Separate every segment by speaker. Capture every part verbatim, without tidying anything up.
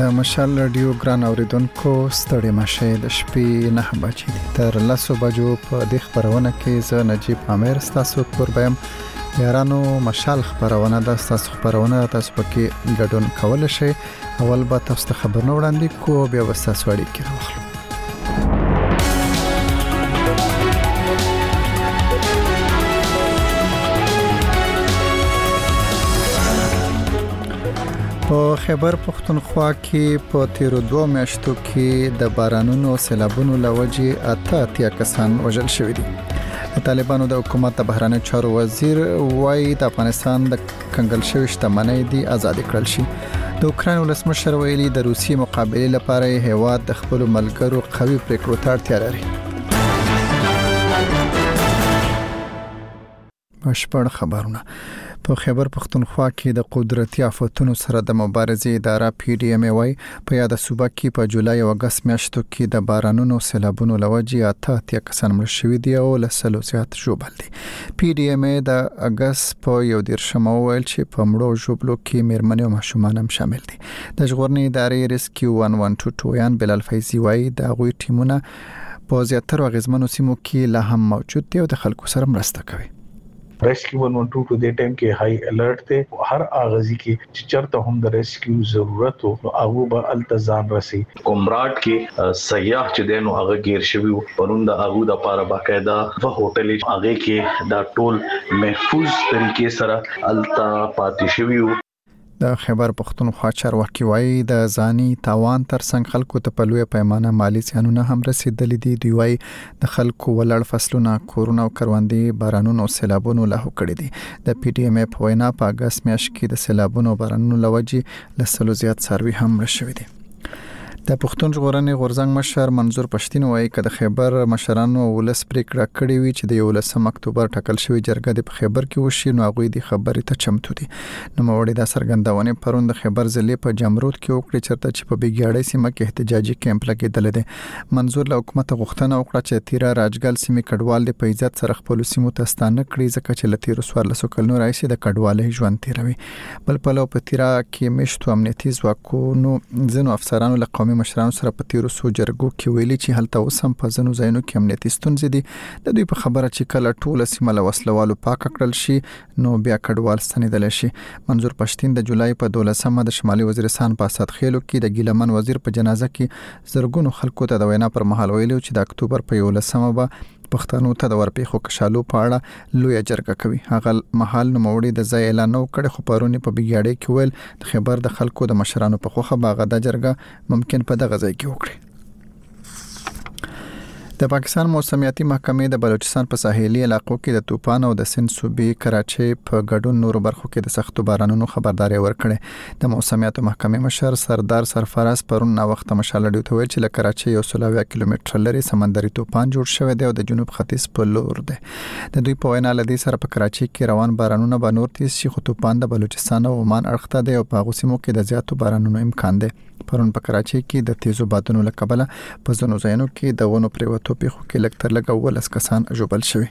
Speaker 1: د مشال رادیو ګران اوریدونکو ستړي مشه د شپې نه بچی دي تر لاسو بجو په د خبرونه کې ز نجيب امیر تاسو قربم یارانو مشال خبرونه د تاسو خبرونه تاسو پکې ګډون کول شي اول به تاسو خبرونه وړاندې کو بیا وساسو اړیکې راوخلو په خیبر پختونخوا کې په تیر دوه میاشتو کې د بارانونو او سیلابونو لوجې اته اتیا کسان وژل شوي دي. طالبانو د حکومت د بهرانه چارو وزیر وايي د افغانستان د کنګل شوی شتمنۍ دی آزاد کړل شي. د اوکرين ولسمشر ویلي د روسي مقابله لپاره هیواد د خپل ملګرو قوي پریکړو ته اړتیا لري. بشپړ خبرونه په خیبر پختونخوا کې د قدرتي آفتونو سره د مبارزې اداره پی ډی ایم ای وايي په یاد صوبه کې په جولای او اگست میاشتو کې د بارانونو سیلابونو لوجې اته اتیا کسان مړ شوي دي او لسلو زیات ژوبل دي. پی ډی ایم ای د اگست په یو دیرشم ویل چې په مړو ژوبلو کې میرمنې او ماشومان هم شامل دي. د ژغورنې ادارې ریسکیو یک سل دوه یان بلال فیضی وايي د غوي ټیمونه په زیاتره غزمنو سیمو کې لا هم موجود دي او د خلکو سره مرسته کوي.
Speaker 2: ریسکیو یک سل دوه د ټیم کې هاي الرټ ته هر اغازي کې چې چرته هم د ریسکیو ضرورت او هغه به التزام راسي.
Speaker 3: کومراټ کې سیاح چې دینو هغه گیر شوی پرون د هغه د لپاره باقاعده په هوټل هغه کې دا ټول محفوظ طریقې سره التا پاتې شوی.
Speaker 1: د خیبر پختونخوا چارواکي وايي د ځاني تاوان ترڅنګ خلکو ته په لوی پیمانه مالی زیانونه هم رسیدلې دي. دوی وايي د خلکو ولړ فصلونه کورونه او کروندې بارانونو او سیلابونو له کړې دي. د پی ډی ایم ای په وینا په اگست میاشت کې د سیلابونو او بارانونو لوجې لسلو زیات سروي هم رشوي دي. د پښتون ژغورنې غورځنګ مشر منظور پښتين وايي چې د خیبر مشرانو ولس پریکړه کړې وی چې د یولسم اکتوبر ټاکل شوی جرګه د خیبر کې وشي نو هغه د خبرې ته چمتو دي. نو موړي د سرګندونې پرون د خیبر ضلع په جمرود کې وکړي چرته چې په بیګاړې سیمه کې احتجاجي کیمپ لګیدل دي. منظور له حکومت غوښتنه وکړه چې تیرا راجګل سیمه کډوال د پیزات سره خپل سیمو ته ستانه کړي ځکه چې لتیر وسوار لسو کلونو راځي د کډوالۍ ژوند تیروي. بل په لو په تیرا کې مشتو امنیتي ځواکونو ځینو افسرانو له قومي مشرانو سره په تیرو سو جرګو کې ویلي چې هلته اوسم په ځنو ځایونو کې امنیتي ستونزې دي. د دوی په خبره چې کله ټول سیمه له وسلوالو پاک کړل شي نو بیا کډوال ستنیدل شي. منظور پښتين د جولای په دولسمه د شمالي وزیرستان په اسد خېلو کې د ګیلمن وزیر په جنازه کې زرګونو خلکو ته د وینا پر مهال ویلو چې د اکتوبر په یولسمه به پښتنو ته د ورپېخو کشالو په اړه لوی جرګه کوي. هغه محل نوموړي د ځای اعلان وکړ خو پرونی په بیګاړې کې ویل د خبر د خلکو د مشرانو په خوخه باغه د جرګه ممکن په دغه ځای کې وکړي. د پاکستان موسمیاتي محکمې د بلوچستان په ساحلي علاقو کې د طوفان او د سند صوبې کراچۍ په ګډون نورو برخو کې د سختو بارانونو خبرداري ورکړه. د موسمیاتو محکمې مشر سردار سرفراز پرون نا وخت مشال ډیو ته ویل چې له کراچۍ یو سل اویا کیلومتر لري سمندري طوفان جوړ شوی دی او د جنوب ختیځ په لور دی. د دوی په وینا لدی سره په کراچۍ کې روان بارانونه به نور تیز شي خو طوفان د بلوچستان او عمان اړخته دی او په غوسمو کې د زیاتو بارانونو امکان دی. پرون په کراچۍ کې د تیزو بادونو له کبله په ځینو ځایونو کې د ونو پریوتو پیښو کې لکتر لګ ولس کسان ژوبل شوي.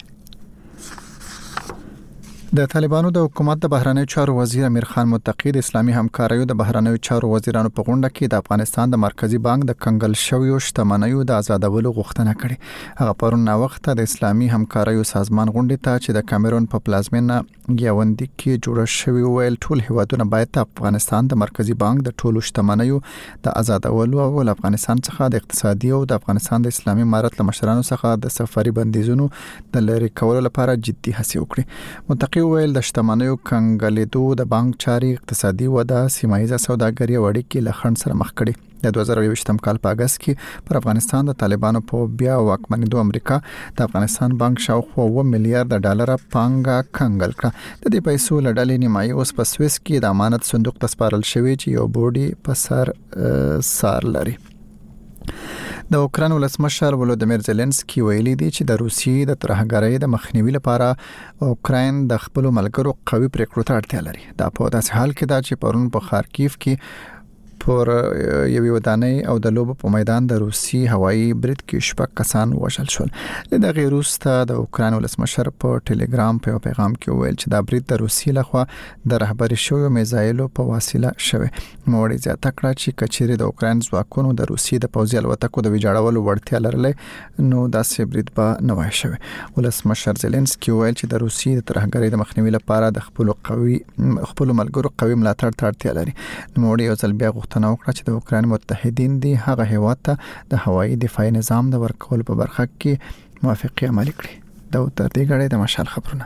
Speaker 1: د طالبانو د حکومت د بهرانه چارو وزیر امیر خان متقی د اسلامي همکاریو د بهرانه چارو وزیرانو په غونډه کې د افغانستان د مرکزی بانک د کنګل شویو شتمنیو د آزادولو غوښتنه کړې. هغه پرون نا وخت د اسلامي همکاریو سازمان غونډه ته چې د کیمرون په پلازمینه یاوندی کې جوړ شوی ویل ټول هیوادونه باید افغانستان د مرکزی بانک د ټولو شتمنیو د آزادولو او افغانستان څخه د اقتصادي او د افغانستان د اسلامي امارت له مشرانو څخه د سفري بندیزونو د لری کولو لپاره جدي هڅې وکړي. متقی ویل د شتمنیو کنګلیدو د بانک چاري اقتصادي وده سیمایي سوداګري او اړیکې له خنډ سره مخ کړي. د دوه زره یوویشتم کال په اگست کې پر افغانستان د طالبانو په بیا واکمنېدو امریکا د افغانستان بانک شاوخوا اوه میلیارډ ډالر پانګه کنګل کړه. د دې پیسو لړلې نیمایي اوس په سويس کې د امانت صندوق ته سپارل شوی چې یو بورډي په سر سار لري. د اوکرين ولسمشر ولودمیر زيلنسکي ویلي دی چې د روسیې د ترهګرۍ د مخنیوي لپاره اوکرين د خپل ملګرو قوي پریکړو ته اړتیا لري. دا په داسې حال کې دا چې پرون په خارکیف کې پر یوې ودانۍ او د لوبو په میدان د روسي هوایي برید کې شپږ کسان وژل شول. له دغه وروسته د اوکران ولسمشر په ټلګرام په پیغام کې وویل چې دا برید د روسي لخوا د رهبري شویو میزایلو په وسیله شوی. نوړي زیاته کړه چې کچېری د اوکران ځواکونو د روسي د پوځي الوتکو د ویجاړولو وړتیا لرلې نو داسې برید به نه وای شوی. ولسمشر زيلنسکي وویل چې د روسي د ترهګرۍ د مخنیوي لپاره د خپل قوي خپل ملګرو قوي ملاتړ ته اړتیا لري. نوړي یو ځل بیا غوښتنه وکړه چې د اوکران متحدین دي هغه هیواد ته د هوایي دفاعي نظام د ورکول په برخه کې موافقه عملي کړي. دا تر دې غړي د مشال خبرونه.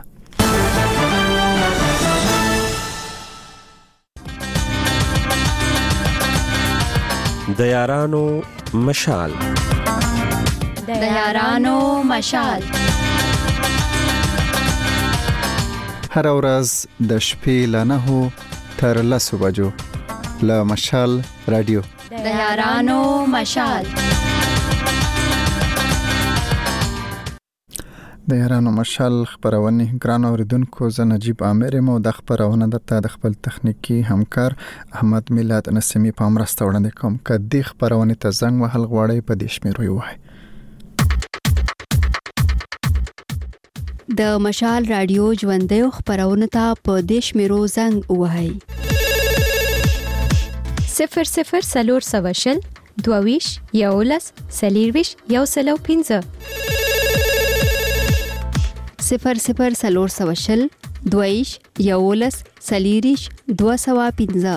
Speaker 4: د یارانو مشال
Speaker 5: د یارانو مشال
Speaker 1: هر ورځ د شپې له نهو تر لسو بجو له مشال رادیو
Speaker 5: د یارانو مشال
Speaker 1: د یارانو مشال خبرونه ګران اوریدونکو زه نجیب عامر مو د خبرونه درته د خپل تخنیکی همکار احمد میلاد نسمی په مرسته وړاندې کوم. کدي خبرونه ته زنګ وهل غواړي په دې شمیرو وای.
Speaker 6: د مشال رادیو ژوندۍ خبرونه ته په دې شمیرو زنګ وهاي.
Speaker 7: صفر صفر سلور سواشل دوویش یولس سلیرویش یو سلو پینزه
Speaker 6: صفر صفر سلور سواشل دوویش یولس سلیریش دو سوا پینزه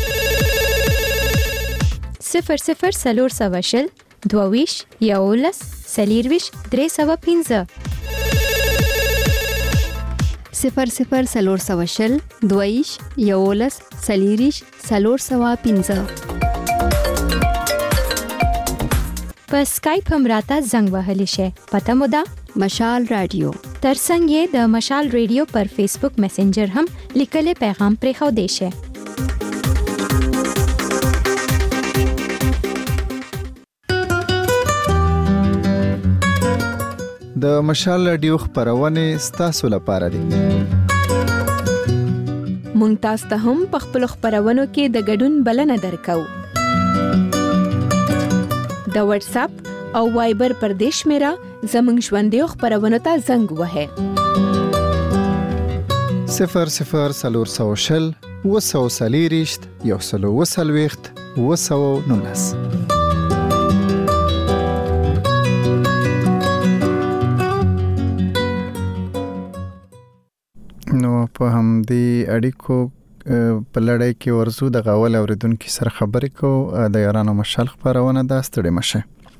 Speaker 7: صفر صفر سلور سواشل دوویش یولس سلیرویش درې سوا پینزه
Speaker 6: صفر صفر سلور سواشل دوویش یولس سلیریش سلور سوا پینزه
Speaker 7: په سکایپ هم راته زنګ وهلی شي. پته مو ده
Speaker 6: مشال رادیو.
Speaker 7: ترڅنګ یې د مشال رادیو پر فیسبوک میسنجر هم لیکلي پیغام پرې خو دی شي.
Speaker 1: د مشال رادیو خبرونه ستاسو لپاره دي.
Speaker 8: مونږ تاسو ته هم په خپل خبرونو کې د ګډون بلنه درکو. د واتس اپ او وایبر پر دیش میرا زمنګ ژوندۍ خبرونو ته زنګ وهه.
Speaker 1: صفر صفر سلور سوشل وسو سلیریشت یو سلو وسلويخت وسو نونس. نو په همدې اړیکو په لړۍ کې ورزو د غاول اوریدونکو سره خبرې کو. د یارانو مشال خبرونه دا ستړي مشه.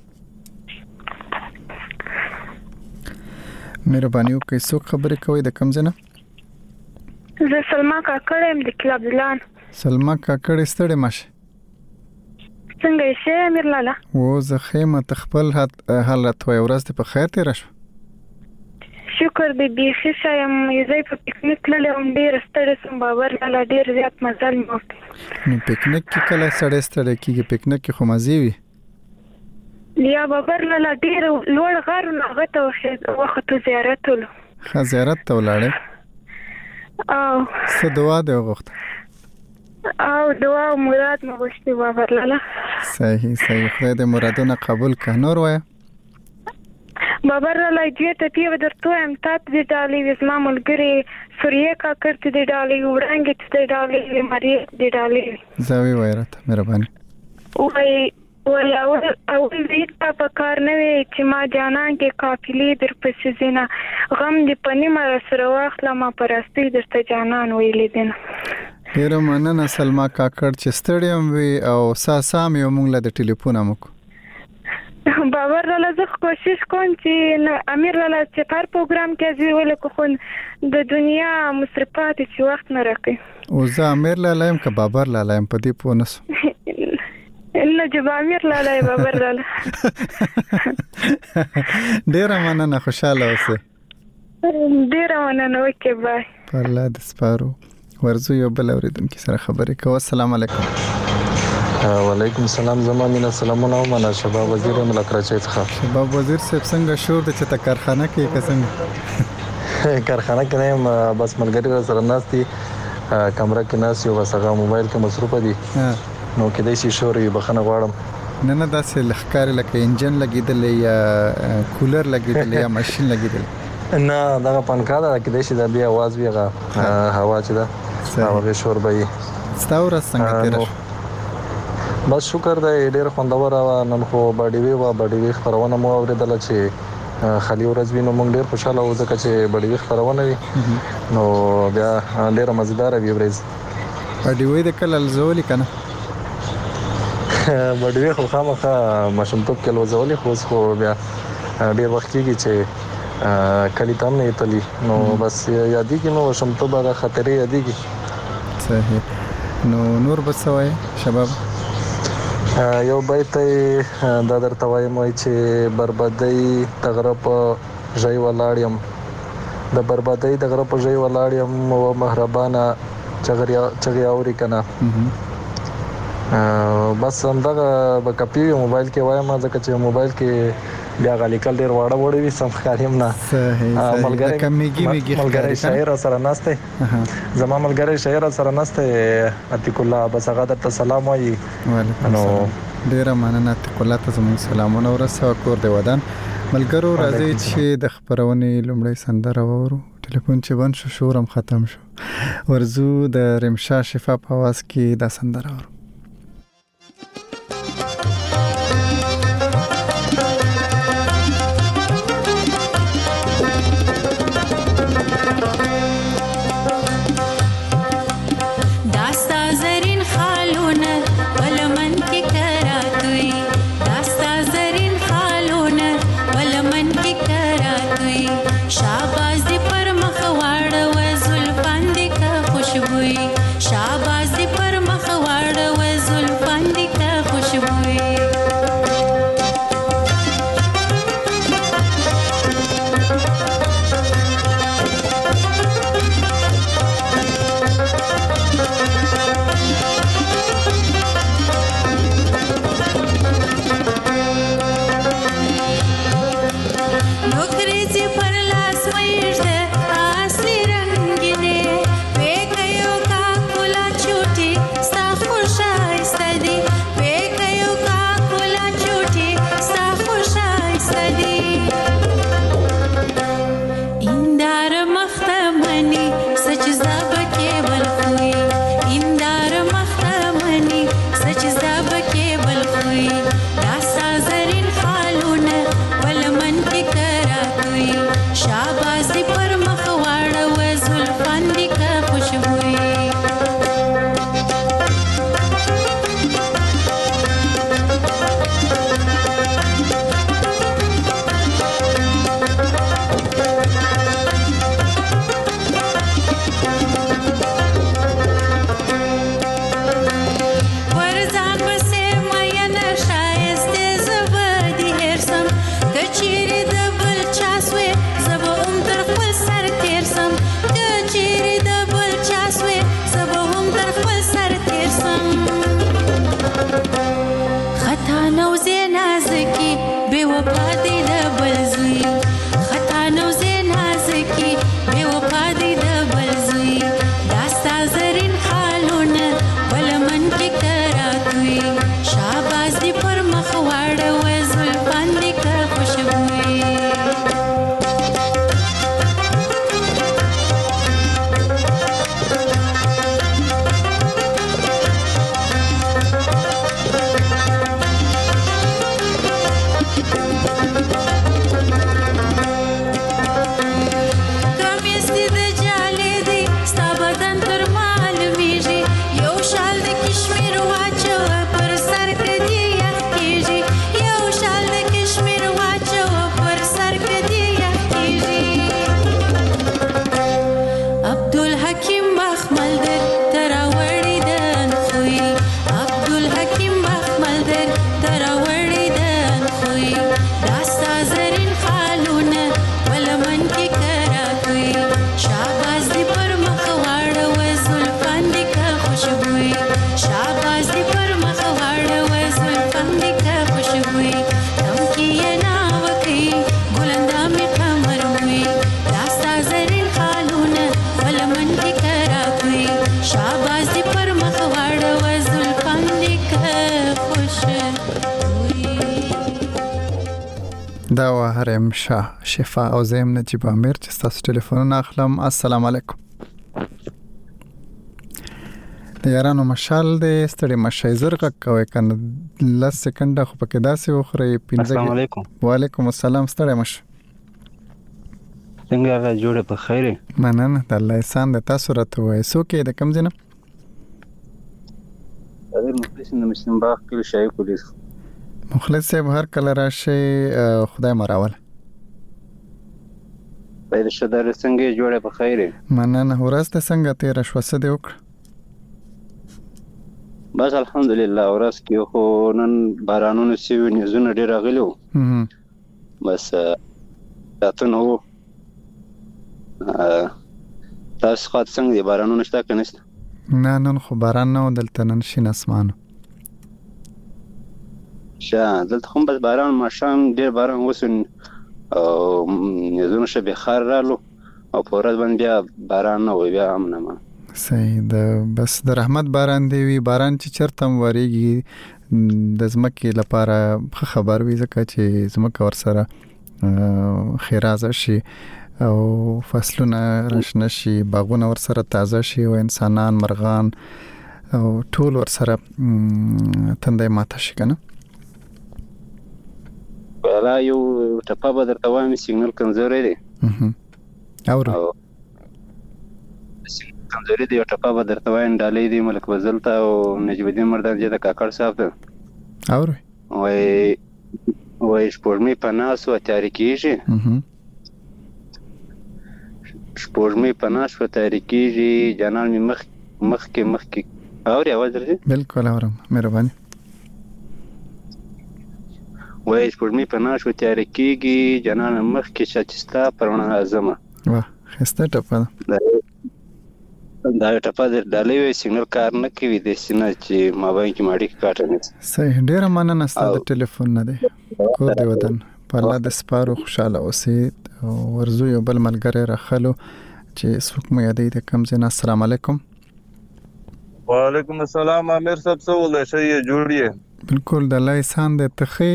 Speaker 1: مهرباني وکړئ څوک خبرې کوي د کوم ځای نه؟
Speaker 9: زه سلما کاکړ یم د کلاب دلان.
Speaker 1: سلما کاکړ ستړي مشه.
Speaker 9: څنګه یې شه امیر لالا؟
Speaker 1: و زه خیمه تخپل حالت وای ورځ ته په خیر تیر شو.
Speaker 9: شکر دې بیخي شایم یزای په پکنیک لړم ډیر ستړی سم باور لاله ډیر زیات مزل مو.
Speaker 1: نو پکنیک کې کله سړی ستړی کیږي؟ پکنیک کې خو مزي وي.
Speaker 9: لیا باور لاله ډیر لوړ غار نه غته وخت زیارت ول.
Speaker 1: ښه زیارت ته ولاړې؟
Speaker 9: او
Speaker 1: څه دعا دی وغوښته؟
Speaker 9: او دعا او مراد مو غوښتي باور لاله.
Speaker 1: صحیح صحیح خدای دې مرادونه قبول کړي. نور وای
Speaker 9: بابر لا دې ته پیو درته ام تات دې ډالې وسما ملګری سوریه کا کړت دې ډالې وړانګې دې ډالې مری دې ډالې
Speaker 1: زاوی وایرته مهرباني
Speaker 9: وای وای اول اول دې تا په کار نه وي چې ما جانان کې قافلې در پسې زینا غم دې پنی ما سره واخله ما پرستی درته جانان ویلې دین.
Speaker 1: ډیر مننه سلما کاکړ چې ستړیم وي او ساسام یو مونږ له ټلیفون امکو.
Speaker 9: باور لاله زه کوشش کوم چې امیر لاله چې پر پروګرام کې ځي ولکه خو د دنیا مصرفات چې وخت نه راکې.
Speaker 1: او زه امیر لاله يم که بابر لاله يم په دې پونس
Speaker 9: نه جواب امیر لاله بابر لاله.
Speaker 1: ډیر مننه خوشاله اوسه.
Speaker 9: ډیر مننه وکي بای.
Speaker 1: پر لا د سپارو ورزو یو بل اوریدونکو سره خبرې کوو. السلام علیکم.
Speaker 10: وعلیکم السلام. زما مینه سلامونه ومنه. شباب وزیر ملک راچې څخه.
Speaker 1: شباب وزیر صاحب څنګه شور د چته کارخانه کې قسم
Speaker 10: کارخانه کې نه بس ملګری سره ناستي کمره کې ناس یو وسغه موبایل کې مصروف دي نو کې د شي شور یې بخنه غواړم
Speaker 1: نه نه داسې لخکار لکه انجن لګیدل یا کولر لګیدل یا ماشين لګیدل
Speaker 10: نه دا پنکا دا کې د شي د بیا आवाज ویغه هوا چې دا هغه شور به
Speaker 1: ستاور څنګه تیر
Speaker 10: بس شکر دی ډیر خوندور نن خو باډي وی وا باډي وی خبرونه مو اوریدل چې خالي ورځ وینم موږ ډیر خوشاله وو ځکه چې باډي وی خبرونه وي نو بیا ډیر مزیدار وی ورځ
Speaker 1: باډي وی د کله لزولې کنه
Speaker 10: باډي وی خو خامخا مشمتوب کې لوزولې خو خو بیا ډیر وخت کېږي چې کلی تام نه تلی نو بس یادې کې نو شمتوب د خطرې یادې کې
Speaker 1: صحیح نو نور بسوي شباب
Speaker 10: یو بیت دا درته وایم چې بربادي تغرب ژوي ولاړم د بربادي تغرب ژوي ولاړم او مهربانه چغریا چغیا اوري کنه بس همدغه بکپی موبایل کې وایم ځکه چې موبایل کې بیا غالي کل ډیر واړه وړي وي سم خاریم نه
Speaker 1: صحیح
Speaker 10: ملګری
Speaker 1: کمیږي میږي
Speaker 10: ملګری شاعر سره ناشته زما ملګری شاعر سره ناشته عتیق الله بس هغه ته سلام وایي
Speaker 1: نو ډیر مننه عتیق الله ته زموږ سلامونه ورسوه کور دی ودان ملګرو راځي چې د خبرونې لومړی سندره وورو ټلیفون چې بند شو شورم ختم شو ورزو د رمشا شفا په आवाज کې دا سندره وورو دا و هرم شاه شفا او زم نجيب امیر چې تاسو ټلیفون اخلم. السلام علیکم. د یارانو مشال د ستړي مشای زرغه کوي کنه لس سکنډه خو پکې داسې وخري پینځه.
Speaker 11: السلام علیکم.
Speaker 1: وعلیکم السلام. ستړي مش
Speaker 11: څنګه را جوړه په خیره؟
Speaker 1: مننه د الله احسان د تاسو راته وای سو کې د کم ځنه
Speaker 11: اگر مخلص نه مسلم باغ کې شای پولیس
Speaker 1: مخلص صاحب هر کله راشي خدای مراول
Speaker 11: پیدا شدار څنګه جوړه په خیره؟
Speaker 1: مننه ورسته څنګه تیر شو څه دی وکړه؟
Speaker 11: بس الحمدلله ورس کې خو نن بارانونو سیو نيزونه ډیر غلیو بس تاسو نو تاسو خاط څنګه دی بارانونه شته کنه؟
Speaker 1: نه نن خو باران نه دلته نن شین اسمان
Speaker 11: شا دلته هم بس باران ماشام ډیر باران وسن او نيزونه شبي خار رالو او پورز باندې بیا باران نه وي بیا امنه ما
Speaker 1: صحیح ده. بس د رحمت باران دی وی باران چې چرتم وریږي د زمکه لپاره خبر وي ځکه چې زمکه ور سره خیرازه شي او فصلونه راشنه شي باغونه ور سره تازه شي او انسانان مرغان او ټول ور سره تندې ماته شي کنه.
Speaker 11: ولا یو ټپه به درته وایم سیګنل کمزوري دی
Speaker 1: اورو
Speaker 11: کمزوري دی ټپه به درته وایم ډالې دی ملک وزل ته او نجیب الدین مردان چې د کاکړ صاحب ته
Speaker 1: اورو
Speaker 11: وای وای شپږمې په ناس و تاریکیږي شپږمې په ناس و تاریکیږي جانان می مخ مخ کې مخ کې اوري आवाज درځي؟
Speaker 1: بالکل اورم مهرباني.
Speaker 11: وای شپږمې په ناس و تاریکیږي جانان مخ کې شچستا پرونه اعظم
Speaker 1: واه خسته ټپه
Speaker 11: دا ټپه در ډالې وي سیګنل کار نه کوي د سینه چې ما باندې کې ماډي کاټ نه
Speaker 1: صحیح. ډیر مننه ستاسو ټلیفون نه دی کور دی ودان په الله د سپارو خوشاله اوسئ او ورزو یو بل ملګری راخلو چې څوک مې یادې د کم زنه. السلام علیکم.
Speaker 12: وعلیکم السلام امیر صاحب څه ولې شي جوړیه؟
Speaker 1: بالکل د الله احسان دې تخې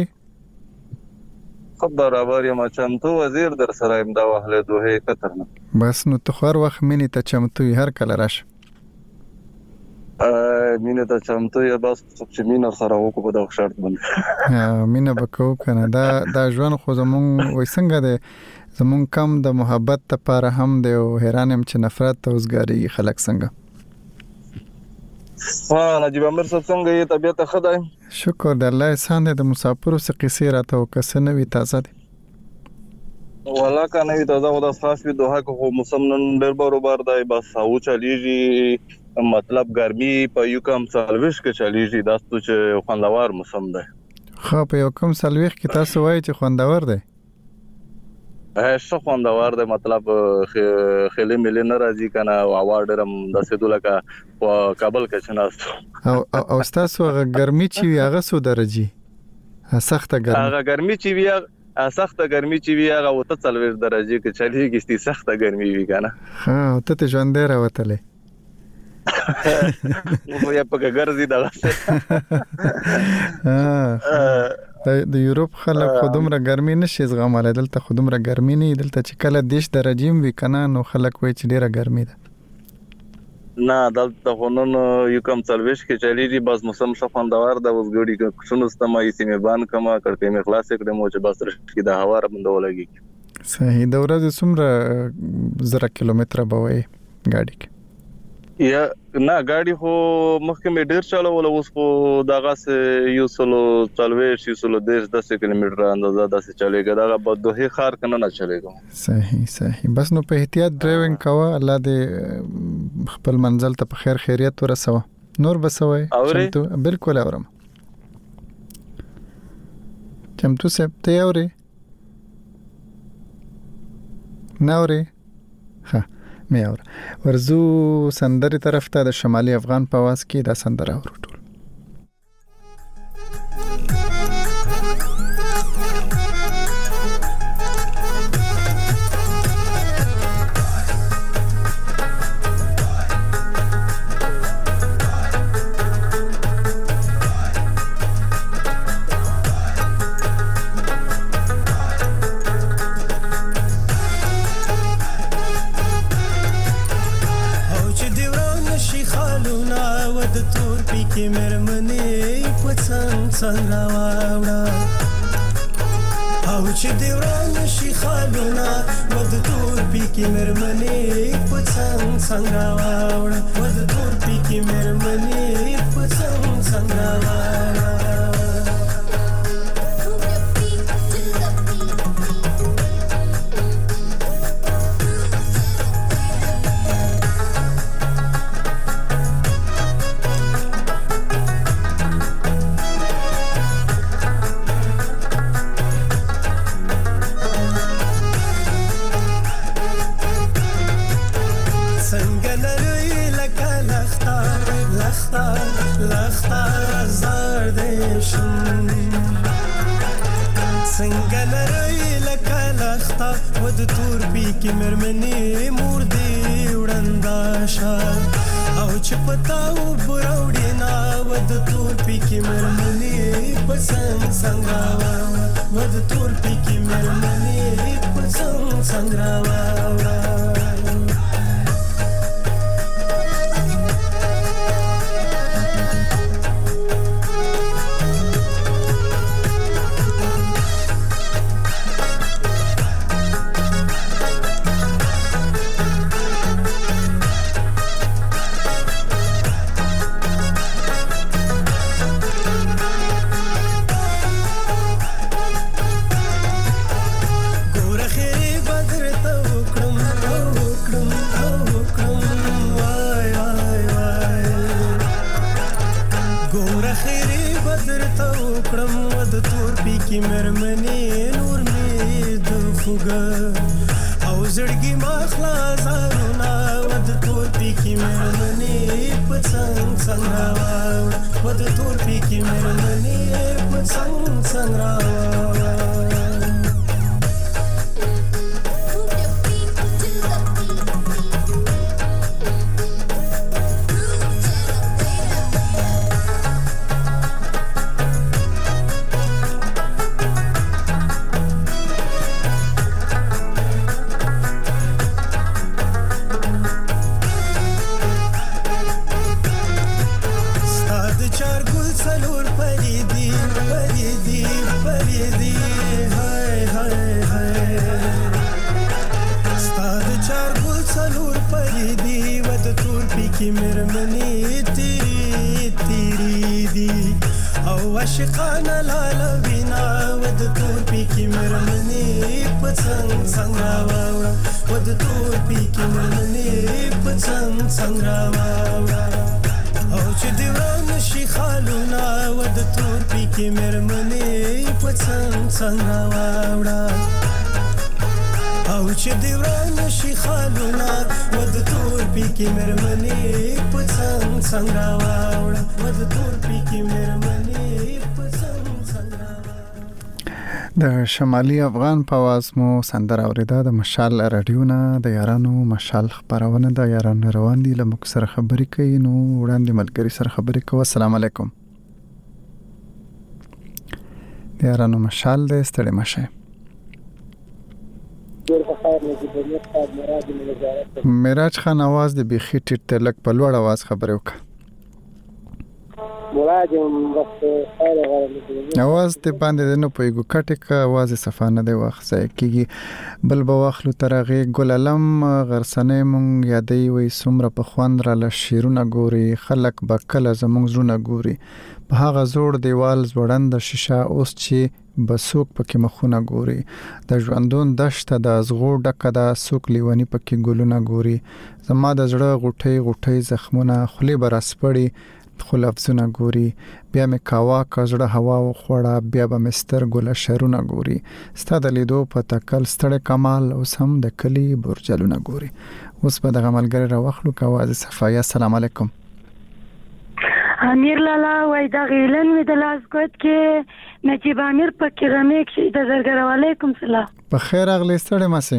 Speaker 12: خبر برابر یم چمتو وزیر در سره امدا وهله دوه کتر نه
Speaker 1: بس نو ته خور وخت مینه ته چمتو هر کله راشه
Speaker 12: ا مینه ته چمتو یا بس چې مینه سره وکړو په دغه شرط باندې
Speaker 1: مینه بکو کنه دا دا ژوند خو زمون وای څنګه ده زمون کم د محبت لپاره هم دی او حیرانم چې نفرت او وزګاری خلک څنګه.
Speaker 12: ها نجیب امیر صاحب څنګه یې طبيعت خدای؟
Speaker 1: شکر د الله احسان د مسافرو څخه قصې راته او کس نه وی تازه دي
Speaker 12: ولا کنه وی تازه ودا خاص وی دوه کو موسم نن ډېر برابر دی بس او چلیږي مطلب ګرمي په یو کم سالويش کې چلیږي داستو چې خوندور موسم دی.
Speaker 1: خو په یو کم سالويش کې تاسو وایي چې خوندور دی
Speaker 12: هڅه خوندور دی مطلب خېلې ملي نه راځي کنه او هوا ډېرم د سیدو لکه په کابل کې شناستو
Speaker 1: او او تاسو هغه ګرمي چې وی هغه سو درجه سخته ګرمي
Speaker 12: هغه ګرمي چې وی سخته ګرمي چې وی هغه وته څلور درجه کې چلیږي ستې سخته ګرمي وی کنه.
Speaker 1: ها ته ژوند راوتلې
Speaker 12: نو یا په ګرځي دا
Speaker 1: د یورپ خلک خودمره ګرمي نشي زغماله دلته خودمره ګرمي نه دلته چې کله دیش درجه وی کنه نو خلک وای چې ډیره ګرمي ده
Speaker 12: نه دلته خونن یو کم سرویس کې چلیږي بس موسم شفاندوار د وزګړي شنو استما یې سیمه بان کما کړته مې خلاص کړم چې بس رشتي د هوا ربندو لګي.
Speaker 1: صحیح. د ورځې څومره زره کیلومتر به وای ګاډي کې؟
Speaker 12: یا نه ګاډي خو مخکې مې ډیر چلول اوس خو دغه یو سلو چلوي شي سلو دیش دس کیلومتر اندازه داسې چلیږي دا په دوه خار کنه نه چلیږي.
Speaker 1: صحیح صحیح. بس نو په احتیاط ډرایوینګ کوه الله دې خپل منزل ته په خیر خیریت ورسوه نور بسوي چمتو. بالکل اورم چمتو سپ ته اوري ناوري ها مې اور ورزو سندري طرف ته د شمالي افغان په واس کې دا سندره اورو ټول
Speaker 13: کې مرمنې پڅنګ څنګه واوړه او چې دی وران شي خالونه ود تور پی کې مرمنې پڅنګ څنګه واوړه ود تور پی کې مرمنې پڅنګ څنګه واوړه څنګه لري لکه لخته ود تور پی کې مرمنې مور دې وړنداشه او چې پتاو براوډې نا ود تور پی کې مرمنې پسنګ څنګه ود تور پی کې مرمنې پسنګ څنګه د شمالي افغان په आवाज مو سندره اوریدا د مشال رادیو نه د یارانو مشال خبرونه د یارانو روان دي لمک سره خبرې کوي نو وړاندې ملګری سره خبرې کوي. السلام علیکم. د یارانو مشال د ستړي مشه میراج خان आवाज د بيخي ټټ تلک په لوړ आवाज خبرې وکړه.
Speaker 14: مراجم بس خیر غره
Speaker 1: اواز ته باندې نو پویګو کټه کا आवाज صفانه دی واخصه کیږي بل بواخلو ترغه ګل علم غرسنه مونږ یادې وې سمره په خوان را ل شیرونه ګوري خلک بکله زمونږ زونه ګوري په هغه زوړ دیوال زوړند شیشه اوس چې بسوک پکې مخونه ګوري د ژوندون دشت د ازغو ډکه د سوک لیونی پکې ګلونه ګوري زما د زړه غټي غټي زخمونه خلی براسپړي خو لفظونه ګوري بیا مې کاوا کزړه هوا خوړه بیا به مستر ګل شرونه ګوري ستاد لیدو په تکل ستړی کمال او سم د کلی برجلونه ګوري. اوس په دغه ملګری راوخلو کاواز صفایا. السلام علیکم.
Speaker 15: امیر لالا وای دا غیلن وی د لاس ګوت کې نجیب امیر پکې رمیک شي د زرګر علیکم سلام.
Speaker 1: په خیر اغلی ستړی ماسه.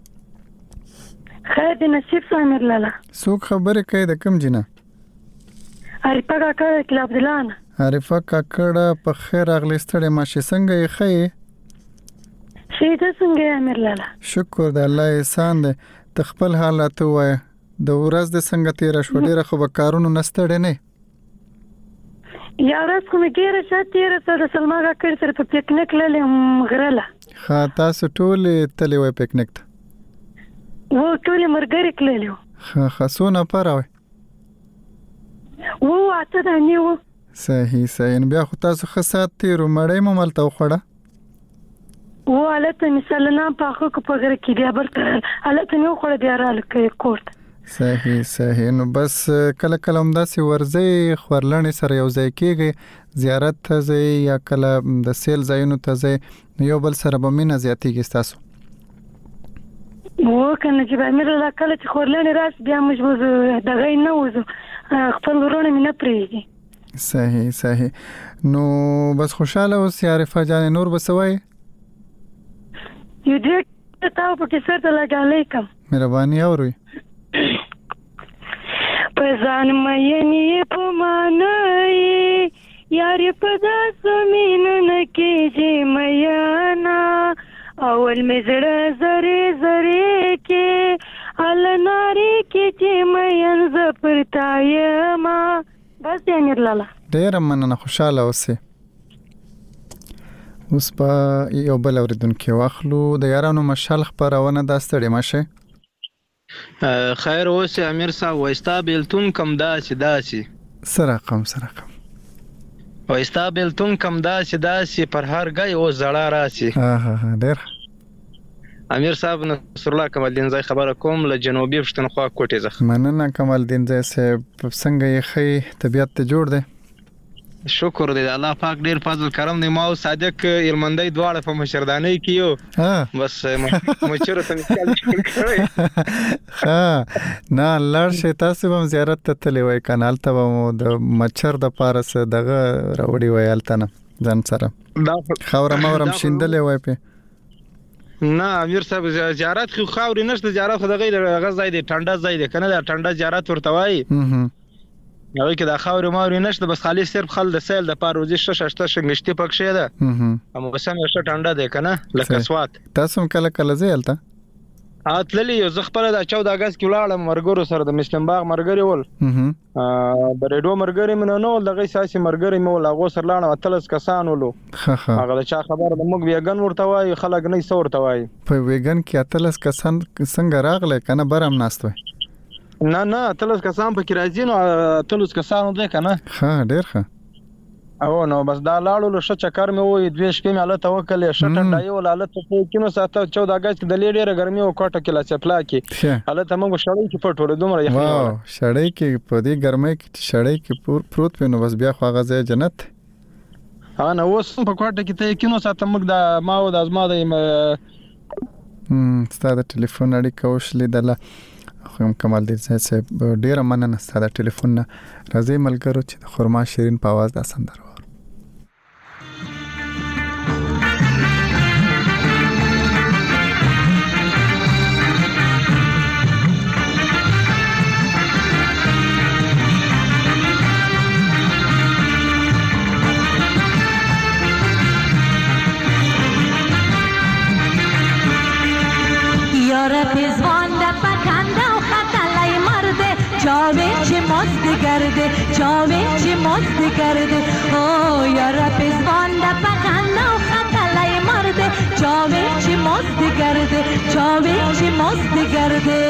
Speaker 15: خیر د نصیب امیر لالا.
Speaker 1: څوک خبره کوي د کم جنہ؟
Speaker 15: عارفه کاکړه کله عبدالله.
Speaker 1: عارفه کاکړه په خیر اغلی ستړی ماشه څنګه یې خې؟
Speaker 15: شي ته څنګه امیر لالا؟
Speaker 1: شکر د الله احسان ده. تخپل حالات وای د ورځ د څنګه تیر شو ډیره خو به کارونو نستړی نه؟
Speaker 15: یا ورځ کومه ګیره شاتې رسه د سلما کاکړ سره په پکنیک للې غرله
Speaker 1: ها تاسو ټول تلې وای پکنیک ته
Speaker 15: و ټول مرګري کړلو
Speaker 1: ها خاصونه پراوي
Speaker 15: و اته د نیو
Speaker 1: صحیح صحیح بیا خو تاسو خاصات تیرو مړې مو ملته وخړه
Speaker 15: و الته مثال نه پاخو کو په غره کې بیا برته الته نو خړه بیا را لکه کوټ
Speaker 1: صحیح صحیح نو بس کله کله هم داسې ورځي خورلنې سره یو ځای کېږي زیارت ته ځي یا کله د سیل ځایونو ته ځي یو بل سره به مینه زیاتېږي تاسو
Speaker 15: و کنه چې به مې لا کله چې خورلنې راس بیا موږ دغه نه وځو خپل ورونه مې نه پریږي
Speaker 1: صحیح صحیح نو بس خوشاله اوس عارفه جان نور بسوي
Speaker 15: یو دې تاسو په کې سره لګالې کوم
Speaker 1: مهرباني اوري
Speaker 15: پزان مېنی په مانای یار په داس مين نه کېږي مېنا اول مزړه زری زری کې ال ناری کې چې مېن ز پرتای ما بس یې لاله
Speaker 1: ډېر مننه خوشاله اوسه اوس په یو بل اوریدونکو واخلو د یارانو مشال خبرونه دا ستړي ماشه
Speaker 16: خیر اوسه امیر صاحب وستا بیلتون کم داسي داسي
Speaker 1: سره رقم سره رقم
Speaker 16: وستا بیلتون کم داسي داسي پر هر غي او زړه راسي
Speaker 1: ها ها ډېر
Speaker 16: امیر صاحب نصر الله کمال الدین زای خبره کوم له جنوبي پښتونخوا کوټې زخ
Speaker 1: مننه کمال الدین زای صاحب څنګه یې خې طبيعت ته جوړ دی
Speaker 16: شکر دی الله پاک ډیر فضل کرم دی ما او صادق علمندای دواړه په مشردانه کې یو
Speaker 1: ها
Speaker 16: بس مچره ته مثال کړی
Speaker 1: ها نه لړ شي تاسو هم زیارت ته تللی وای کانال ته مو د مچر د پارس دغه راوړی وای التنه ځان سره خاور مورم شیندلې وای په
Speaker 16: نه امیر صاحب زیارت خو خاوري نشته زیارت خو د غیر غزای دی ټنډه ځای دی کنه د ټنډه زیارت ورته وای یو کې د خاوري ماوري نشته بس خالي صرف خل د سیل د پاروزي شش شش شنګشتي پکښه ده هم وسم یو ټنډه دی کنه لکه سوات
Speaker 1: تاسو کله کله زیلته
Speaker 16: اتللی یو زه خپل د چودہ اگست کې ولاړم مرګرو سره د مسلم باغ مرګري ول د ریډو مرګري منو نو دغه ساسي مرګري مو لا غو سر لاړم اتلس کسان ولو هغه چا خبر د موږ ویګن ورته وای خلک نه سورته وای
Speaker 1: په ویګن کې اتلس کسان څنګه راغله کنه برام ناستوي
Speaker 16: نه نه اتلس کسان په کې راځي نو اتلس کسان دی کنه
Speaker 1: ها ډیر ښه
Speaker 16: او نو بس دا لاړو له ش چکر مې وې دوه شپې مې الله توکل شټن دا یو لاله ته کینو ساته چودہ اگست د لیډر ګرمي او کوټه کې لا چپلا کې الله ته موږ شړې کې پټوله دومره یخني
Speaker 1: واو شړې کې په دې ګرمۍ کې شړې کې پور پروت پینو بس بیا خو غزه جنت
Speaker 16: ها نو اوس په کوټه کې ته کینو ساته موږ د ما او د ازما د
Speaker 1: هم ستاسو ټلیفون اړیکه وشلې دله خو کمال دې صاحب ډیر مننه ستاسو ټلیفون راځي ملګرو چې د خرما شیرین په आवाज دا سندره
Speaker 17: پیزوان دا پکنده و خطلای مرده چاوه چه مست گرده چاوه چه مست گرده او یارا پیزوان دا پکنده و خطلای مرده چاوه چه مست گرده چاوه چه مست گرده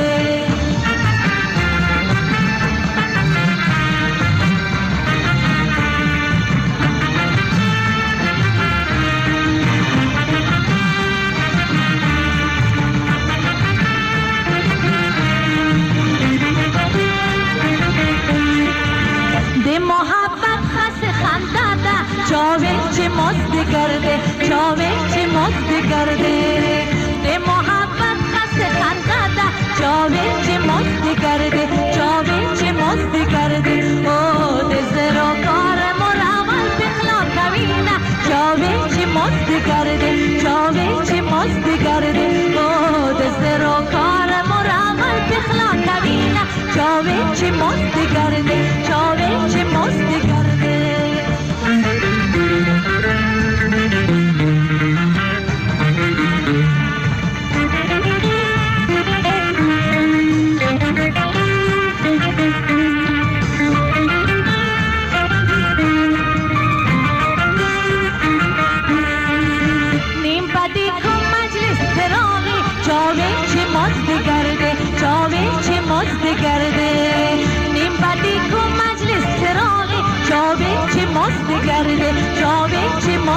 Speaker 17: چاوه چه مست کرده چاوه چه مست کرده به محبت قصد خنده ده چاوه چه مست کرده چاوه چه مست کرده او دزر و کار مراول بخلا کوینه چاوه چه مست کرده چاوه چه مست کرده او دزر و کار مراول بخلا کوینه چاوه چه مست کرده چاوه چه مست کرده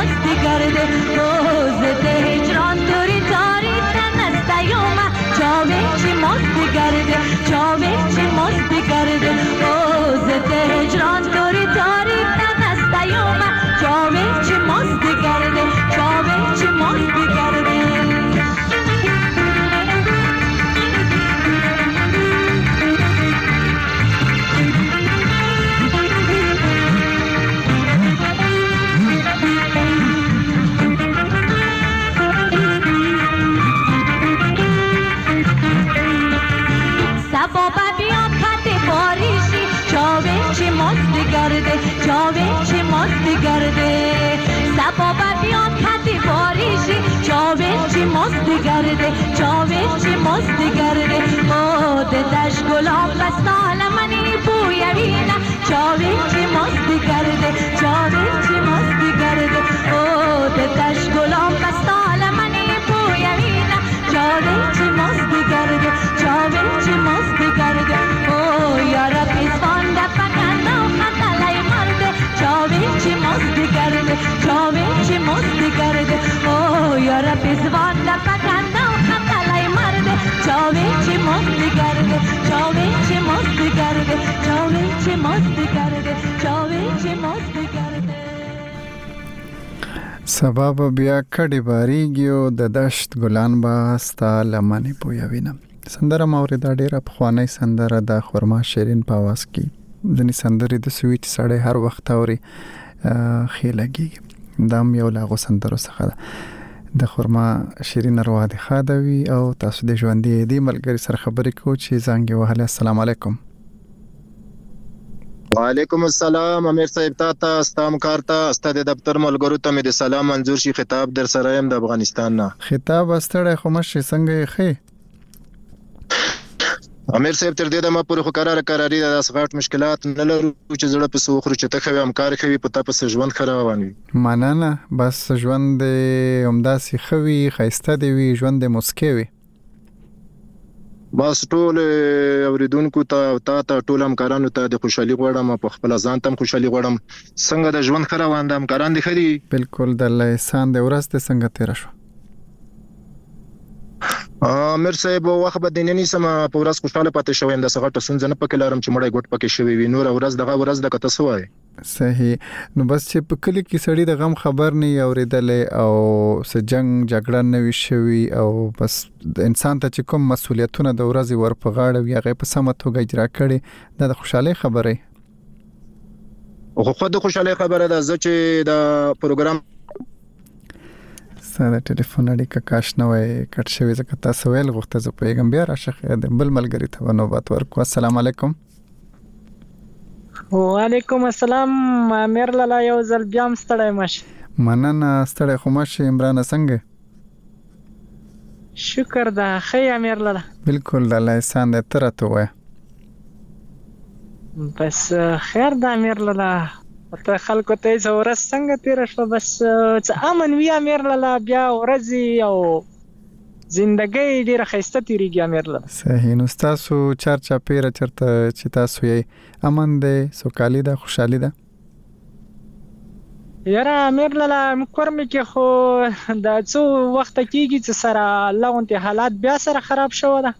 Speaker 17: مست گرده روز هجران دوری داری تنستیوم جاوه چی مست گرده جاوه چی مست گرده روز هجران دوری داری تنستیوم جاوه چی مست گرده جاوه چی مست گرده بابا بیا کت باریشی جاوه چی مست گرده جاوه چی مست گرده سبابا بیا کت باریشی جاوه چی مست گرده جاوه چی مست گرده خود دش گلاب بستال منی بویوینا جاوه چی مست گرده جاوه چی مست گرده خود دش گلاب بستال منی بویوینا جاوه چی مست گرده جاوه چی مست گرده او یارا پیسان دا پکندا خطلای مرده جاوه چی مست گرده جاوه چی مست گرده او یارا پیسان دا پکندا خطلای مرده جاوه چی مست گرده جاوه چی مست گرده جاوه چی مست گرده جاوه چی مست گرده
Speaker 1: سبب بیا کډي باریږي او د دشت ګلان با ستا لمنې پویوینم سندره مورید ډیره پخوانی سندره د خرما شیرین په आवाज کې ځنی سندره د سویټ سړی هر وخت اوري خېلګي دام یو لاغو سندره څخه د خرما شیرین اروا د خادوي او تاسو د ژوندې دی ملګری سره خبرې کو چې زنګ وهله السلام علیکم
Speaker 18: وعلیکم السلام امیر صاحب تاته استام کارتا استاد دفتر ملګرو ته مې د سلام منظور شي خطاب در سره يم د افغانستان نه
Speaker 1: خطاب استړی خو مشه څنګه یې خې
Speaker 18: امیر صاحب تر دې د ما پورې خو قرار قراری د اسغاټ مشکلات نه لرو چې زړه په سوخرو چې ته خوي امکار کوي په تاسو ژوند خرابوي
Speaker 1: مننه بس ژوند همداسي خوي خيسته دی وي ژوند مسکوي
Speaker 18: بس ټول اوریدونکو ته او تاسو ټول همکارانو ته د خوشحالي غوړم په خپل ځان تم خوشحالي غوړم څنګه د ژوند خرابوند همکاران دي خري
Speaker 1: بالکل د الله احسان د ورسته څنګه تیر شو
Speaker 18: امیر صاحب وخت به دیننی سم په ورځ خوشاله پاتې شوم د سغټ سنځ نه پکې لارم چې مړی ګټ پکې شوی وي نور ورځ دغه ورځ د کته سوای
Speaker 1: صحیح نو بس چې په کلی کې سړی د غم خبر نه اوریدل او س جنگ جګړه نه وي شوی او بس انسان ته چې کوم مسولیتونه د ورځې ور په غاړه وي هغه په سمه توګه اجرا کړي د خوشاله خبره
Speaker 18: خو خو د خوشاله خبره ده چې د پروګرام
Speaker 1: ساده ټلیفون اړیکه کاش نه وای کټ شوی ځکه تاسو ویل غوښته ز پیغام بیا راشه د بل ملګری ته نوبت ورکو السلام علیکم
Speaker 19: وعلیکم السلام امیر لالا یو ځل بیا م ستړی مش
Speaker 1: مننه ستړی خو مش عمران څنګه
Speaker 19: شکر ده خی امیر لالا
Speaker 1: بالکل الله احسان دې تر ته وای
Speaker 19: بس خیر ده امیر لالا ته خلکو ته زورس څنګه تیر شو بس څه امن وی امیر لالا بیا ورځي او زندګي ډیره خسته تیریږي امیر لالا
Speaker 1: صحیح نو تاسو چرچا پیر چرته چې تاسو یې امن ده سوکالي ده خوشحالي ده
Speaker 19: یاره امیر لالا مکرمه کې خو د څو وخت کېږي چې سره لغونته حالات بیا سره خراب شو ده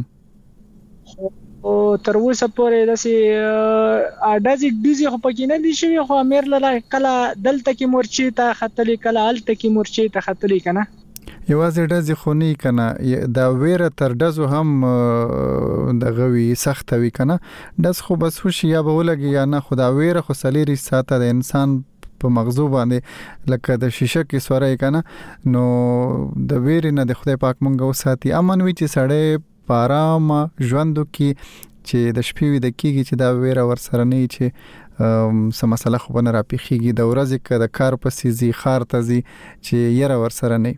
Speaker 19: او تر اوسه پورې داسې اډازي ډیزي خو پکې نه دي شوی خو امیر لالا کله دلته کې مورچی ته خطلې کله الته کې مورچی ته خطلې کنه
Speaker 1: یوازې ډزې خو نه کنه دا ویره تر ډزو هم د غوي سخت وی کنه داس خو بس وشي یا به ولګي یا نه خدا ویره خو سلیری ساته د انسان په مغزو باندې لکه د شیشه کې سوره کنه نو د ویره نه د خدای پاک مونږ وساتي امن وی چې سړی پارام ژوندو کې چې د شپې وي د کېږي چې دا ویره ور سره نه چې سم مسله خو نه راپیخيږي د ورځې کې د کار پسې زی خار ته زی چې یره ور سره نه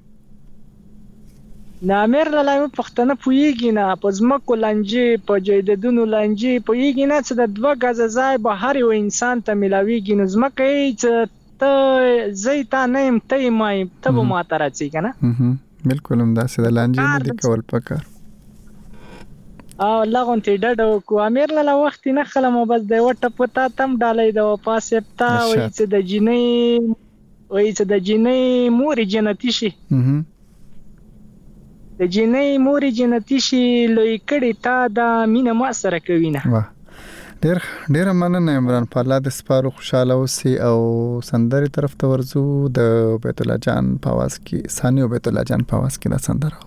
Speaker 19: نه امیر لاله پښتنه پویږي نه پزمکو لنجي په جیددونو لنجي پویږي نه چې د دوه غزه ځای به هر یو انسان ته ملاويږي نو زمکه چې ته زیتا نه يم ته ما ته به ما ترڅی کنه
Speaker 1: بالکل هم دا سید لنجي نه دی کول پکار
Speaker 19: او لغون تی ډډ کو امیر لاله وخت نه خلم بس د وټه پتا تم ډالې د پاسه پتا وې چې د جنې وایي چې د جنۍ مور جنتی شي د جنۍ مور جنتی شي لوی کړي تا د مینه ما سره کوي نه.
Speaker 1: واه ډیر ډیر مننه عمران په الله د سپارو خوشاله اوسئ او سندرې طرف ته ورځو د بیت الله جان په आवाज کې ثاني او بیت الله جان په आवाज کې د سندره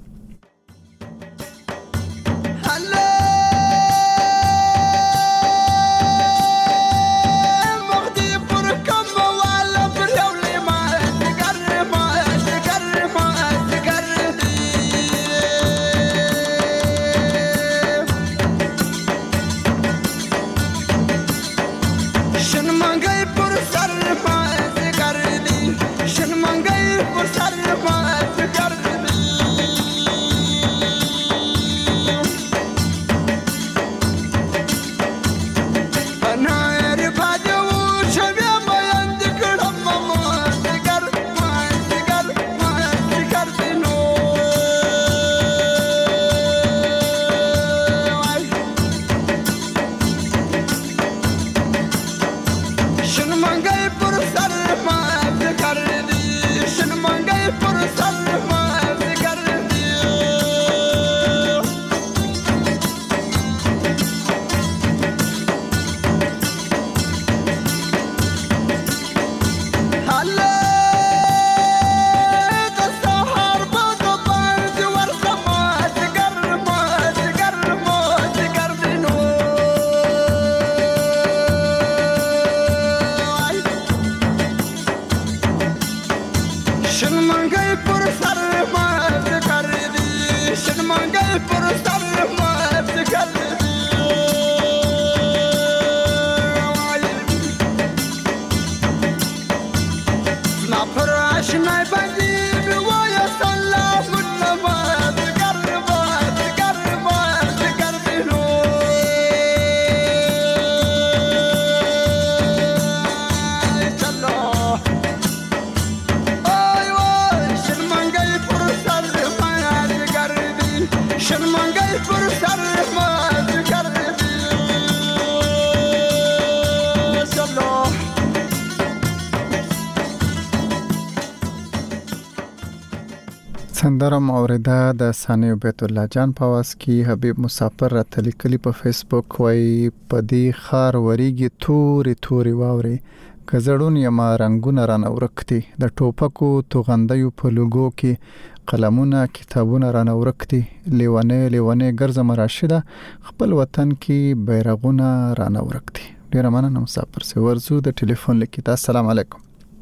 Speaker 1: سندره موریده د ثاني بیت الله جان په आवाज کې حبیب مسافر را تلیکلی په فیسبوک وای په دې خار وریږي توري توري واوري کزړون یما رنگونه رانه ورکتي د ټوپکو توغندیو په لوګو کې قلمونه کتابونه رانه ورکتي لیوانه لیوانه ګرځم راشده خپل وطن کې بیرغونه رانه ورکتي. ډیر مننه مسافر سي ورزو د ټلیفون لیکي. السلام علیکم.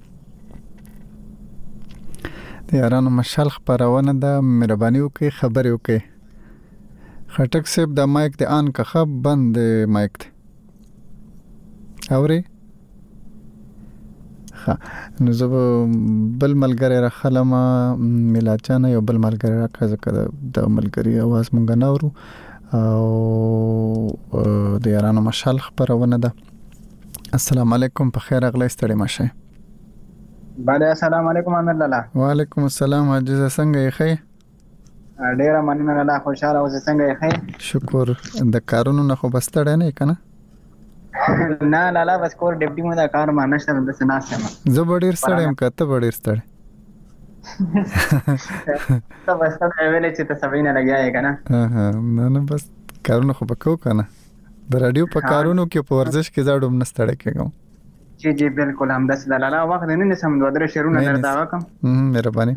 Speaker 1: د یارانو مشال خبرونه ده مهرباني وکي خبري وکي. خټک صاحب د مایک د ان کا خب بند مایک اوري ها نو زه بل ملګری را خلما ملاچانه یو بل ملګری را کزه کده د ملګری आवाज مونږ نه اورو او د یارانو مشال خبرونه ده. السلام علیکم په خیر اغلی ستړي مشه.
Speaker 20: باندې السلام علیکم امیر لالا.
Speaker 1: وعلیکم السلام عزیز څنګه یې خې؟
Speaker 20: ډیر مننه لالا خوشاله اوسه څنګه یې خې؟
Speaker 1: شکر. د کارونو نه خو بستړې نه کنه؟
Speaker 20: نه لالا بس کور ډیپټي مو دا کار ما نشته بس نه سم.
Speaker 1: زه ډیر ستړم کته ډیر ستړ.
Speaker 20: ته بس ته ویلې چې ته سوینه لګیاي کنه؟
Speaker 1: ها نه نه بس کارونه خو وکاو کنه. د رادیو په کارونو کې په ورزش کې زړم نه ستړ کېږم.
Speaker 20: جی جی بالکل هم داس لالا وخت نه نه سم دوه درې شهرونه درته وکم.
Speaker 1: هم مهرباني.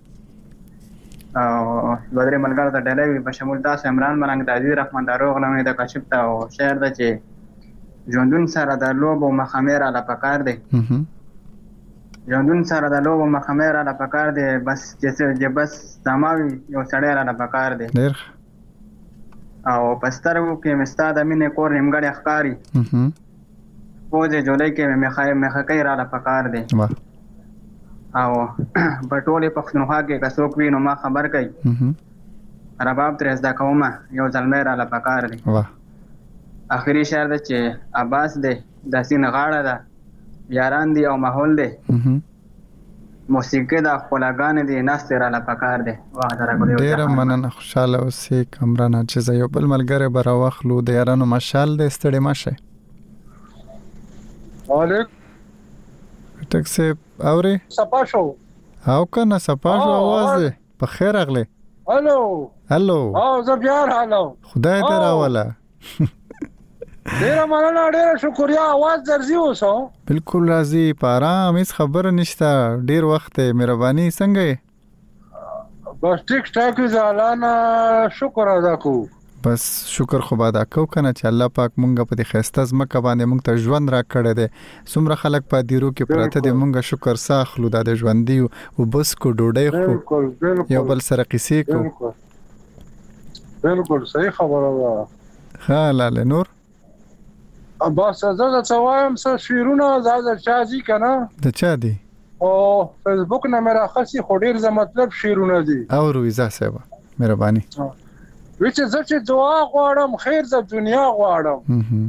Speaker 20: او دوه درې ملګرو ته ډلې په شمول تاسو عمران ملنګ د عزیز رحمان دارو غلمه د کاشف ته او شهر د چې ژوندون سره د لوب او مخامیر علا پکار دی. ژوندون سره د لوب او مخامیر علا پکار دی بس چې بس سماوي یو سړی علا پکار دی.
Speaker 1: ډیر
Speaker 20: او پسترو کې مستا د مینې کور نیمګړی ښکاری. پوزه جولای کې مخای مخکې را لپکار دی.
Speaker 1: واه
Speaker 20: او بټولې پښتونخوا کې کڅوک وینو ما خبر کوي. رباب تر زده کومه یو ځلمې را لپکار دی.
Speaker 1: واه
Speaker 20: اخري شعر د چې عباس دی د سین غاړه ده یاران دی او ماحول دی. موسیقي د خپلګان دی ناس را لپکار دی. واه درګو
Speaker 1: ډیر مننه خوشاله اوسې کمران چې یو بل ملګری برا واخلو د یارانو مشال د ستړي ماشه.
Speaker 21: وعلیکم
Speaker 1: ټک سے اوري
Speaker 21: صفا شو
Speaker 1: او کنه صفا شو आवाज دی په خیر اغله
Speaker 21: الو
Speaker 1: الو
Speaker 21: او زه بیا راغلم
Speaker 1: خدای ته راولا
Speaker 21: ډیر مننه ډیر شکریا आवाज درځي اوسو
Speaker 1: بالکل راځي پارام هیڅ خبر نشته ډیر وخت مهرباني څنګه
Speaker 21: بس ټیک ټاک زالانا شکر ادا کو
Speaker 1: بس شکر خو بادا کو کنه چې الله پاک مونږ په دې خسته زمکه باندې مونږ ته ژوند را کړی دی څومره خلک په دیرو کې پراته دي مونږ شکر ساخلو د ژوندۍ او بس کو ډوډۍ خو یو بل سره قصې کو
Speaker 21: بالکل صحیح خبره ده
Speaker 1: ها لاله نور
Speaker 21: بس زه د څوایم څه شیرونه زاده چا دي کنه
Speaker 1: د چا دي
Speaker 21: او فیسبوک نه مې راخسي خو ډیر ز مطلب شیرونه دي
Speaker 1: او رویزه صاحب مهرباني
Speaker 21: وچ زه چې دعا غواړم خیر د دنیا غواړم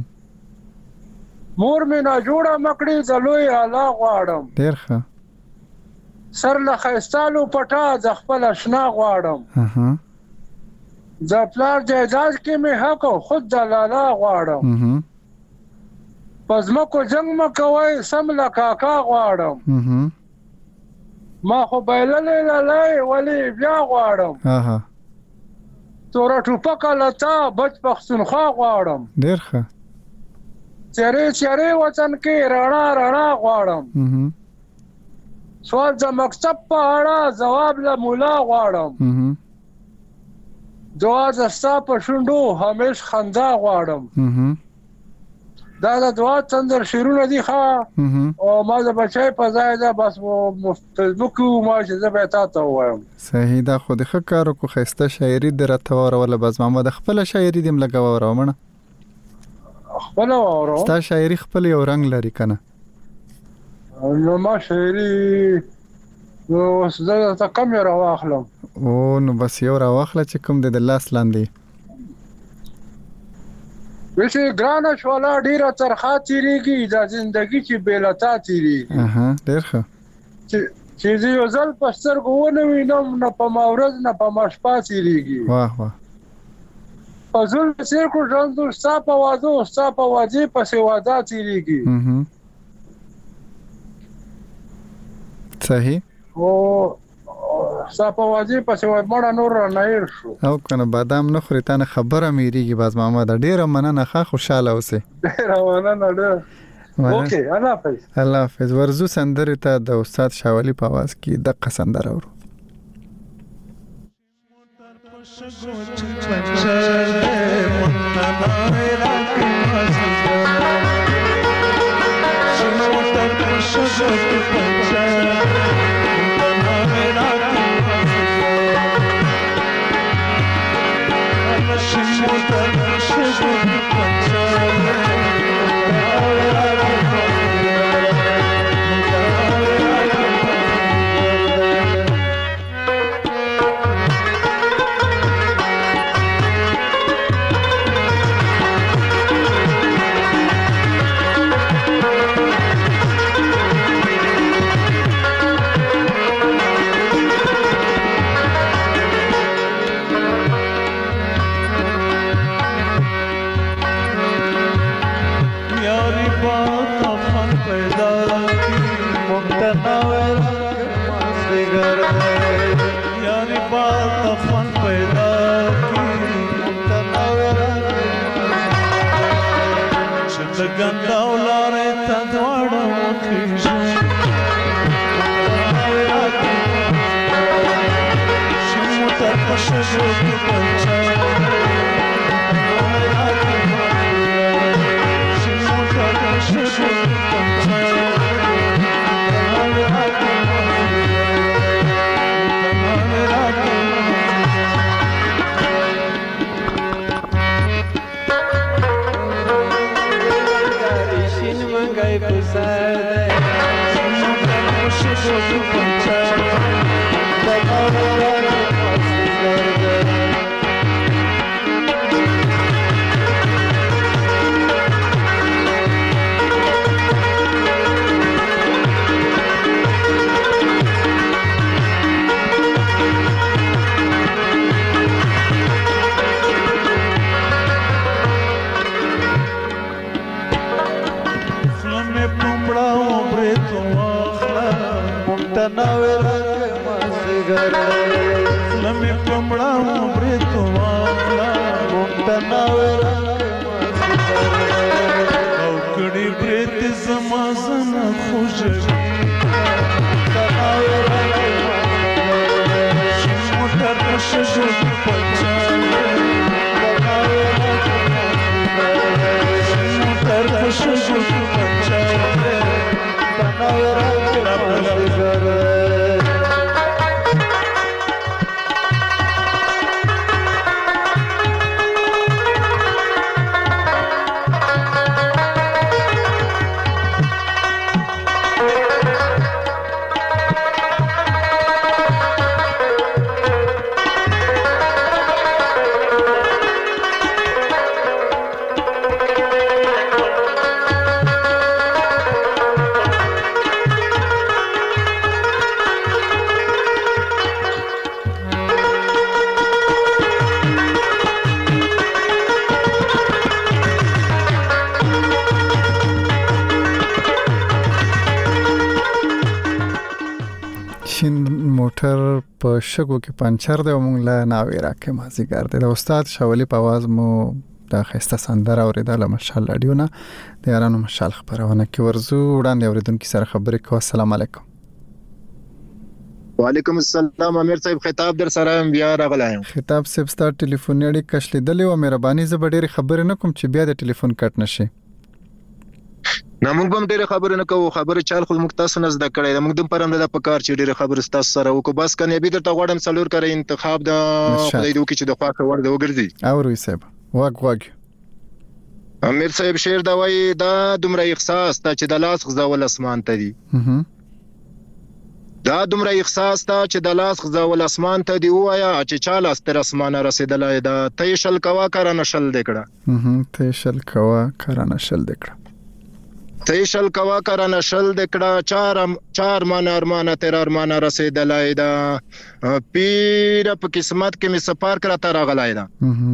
Speaker 21: مور مې نه جوړه مکړې د لوی اعلی غواړم
Speaker 1: ډیر ښه
Speaker 21: سر له خیستالو پټا د خپل آشنا غواړم
Speaker 1: اها
Speaker 21: د پلار جایداد کې مې حق خود د لالا غواړم پس مکو جنگ مکوي سم لا کاکا غواړم ما خو بایللې لالای ولی بیا غواړم
Speaker 1: اها
Speaker 21: تورا ټوپک لتا بچ پښتونخوا غواړم
Speaker 1: ډیر ښه
Speaker 21: چیرې چیرې وطن کې رانا رانا غواړم سوال د مکتب په اړه جواب له مولا غواړم دعا زستا په شوندو همیش خندا غواړم دا د دعا تندر شیرونه دي ښا او ما د بچای په ځای دا بس فیسبوک ما چې زه به تاسو وایم
Speaker 1: صحیح دا خو د خکارو کو خسته شاعري درته وروله بس محمد خپل شاعري دیم لګاو ورمنه
Speaker 21: خپل ورو
Speaker 1: ستا شاعري خپل یو رنگ لري کنه
Speaker 21: نو ما شاعري نو زه ته کم را واخلم
Speaker 1: او نو بس یو را واخله چې کوم د لاس لاندې
Speaker 21: ویسه ګرانه شواله ډیره ترخه تیریږي د ژوندۍ چې بیلتا تیریږي
Speaker 1: اها ډیر ښه
Speaker 21: چې زه یو ځل پستر کوونه وینم نه په ماورز نه په مشپا تیریږي
Speaker 1: واه واه
Speaker 21: پزول سیر کو ژوند ستا په وادو ستا په واجی په سیوادا تیریږي
Speaker 1: صحیح
Speaker 21: او صاحب واجی په سیواد مړه نور نه شو
Speaker 1: او کنه بادام نه خوري تانه خبره میریږي باز محمد ډیره مننه ښه خوشاله اوسه
Speaker 21: ډیره مننه ډیره اوکې الله حافظ
Speaker 1: الله حافظ ورزو سندره ته د استاد شاولی په आवाज کې د قسندر اورو
Speaker 2: مې پمړا مبره تو والا مونږ او کړي برت زما زنه خوشوي موټر ششو پچاله موټر ششو پچاله موټر په شګو کې پنچر دی او موږ لا ناوې راکې مازیګر دی د استاد شاولي په आवाज مو د خسته سندره اوریدله مشال اډیو نه د یارانو مشال خبرونه کې ورزو وړاندې اوریدونکو سره خبرې کوو. السلام علیکم.
Speaker 18: وعلیکم السلام. امیر صاحب خطاب در سره بیا راغلایم.
Speaker 1: خطاب صاحب ستاسو ټلیفون اړیکه کښلیدلې او مهرباني زه به ډېرې خبرې نه کوم چې بیا د ټلیفون کټ نشي.
Speaker 18: نه موږ هم ډېر خبرې نه کوو، خبرې چال خو موږ تاسو نه زده کړی، موږ دم پرم د پکار چې ډېر خبرې تاسو سره وکړو. بس کنه به درته غواړم څلور کړی انتخاب د خدای دې وکړي چې د خواخه ور د وګرځي.
Speaker 1: اوري صاحب واګ واګ
Speaker 18: امیر صاحب شعر دا وایي دا دومره احساس ته چې د لاس غزاول اسمان ته دی. دا دومره احساس ته چې د لاس غزاول اسمان ته دی، وایا چې چاله ستر اسمانه رسیدلای دا تیشل کوا کار نشل دکړه.
Speaker 1: هم تیشل کوا کار نشل دکړه.
Speaker 18: تیشل کوا کار نشل دکړه چار چار مان ارمانه تر ارمانه رسیدلای دا پیر په قسمت کې می سفر کړه تر غلای دا.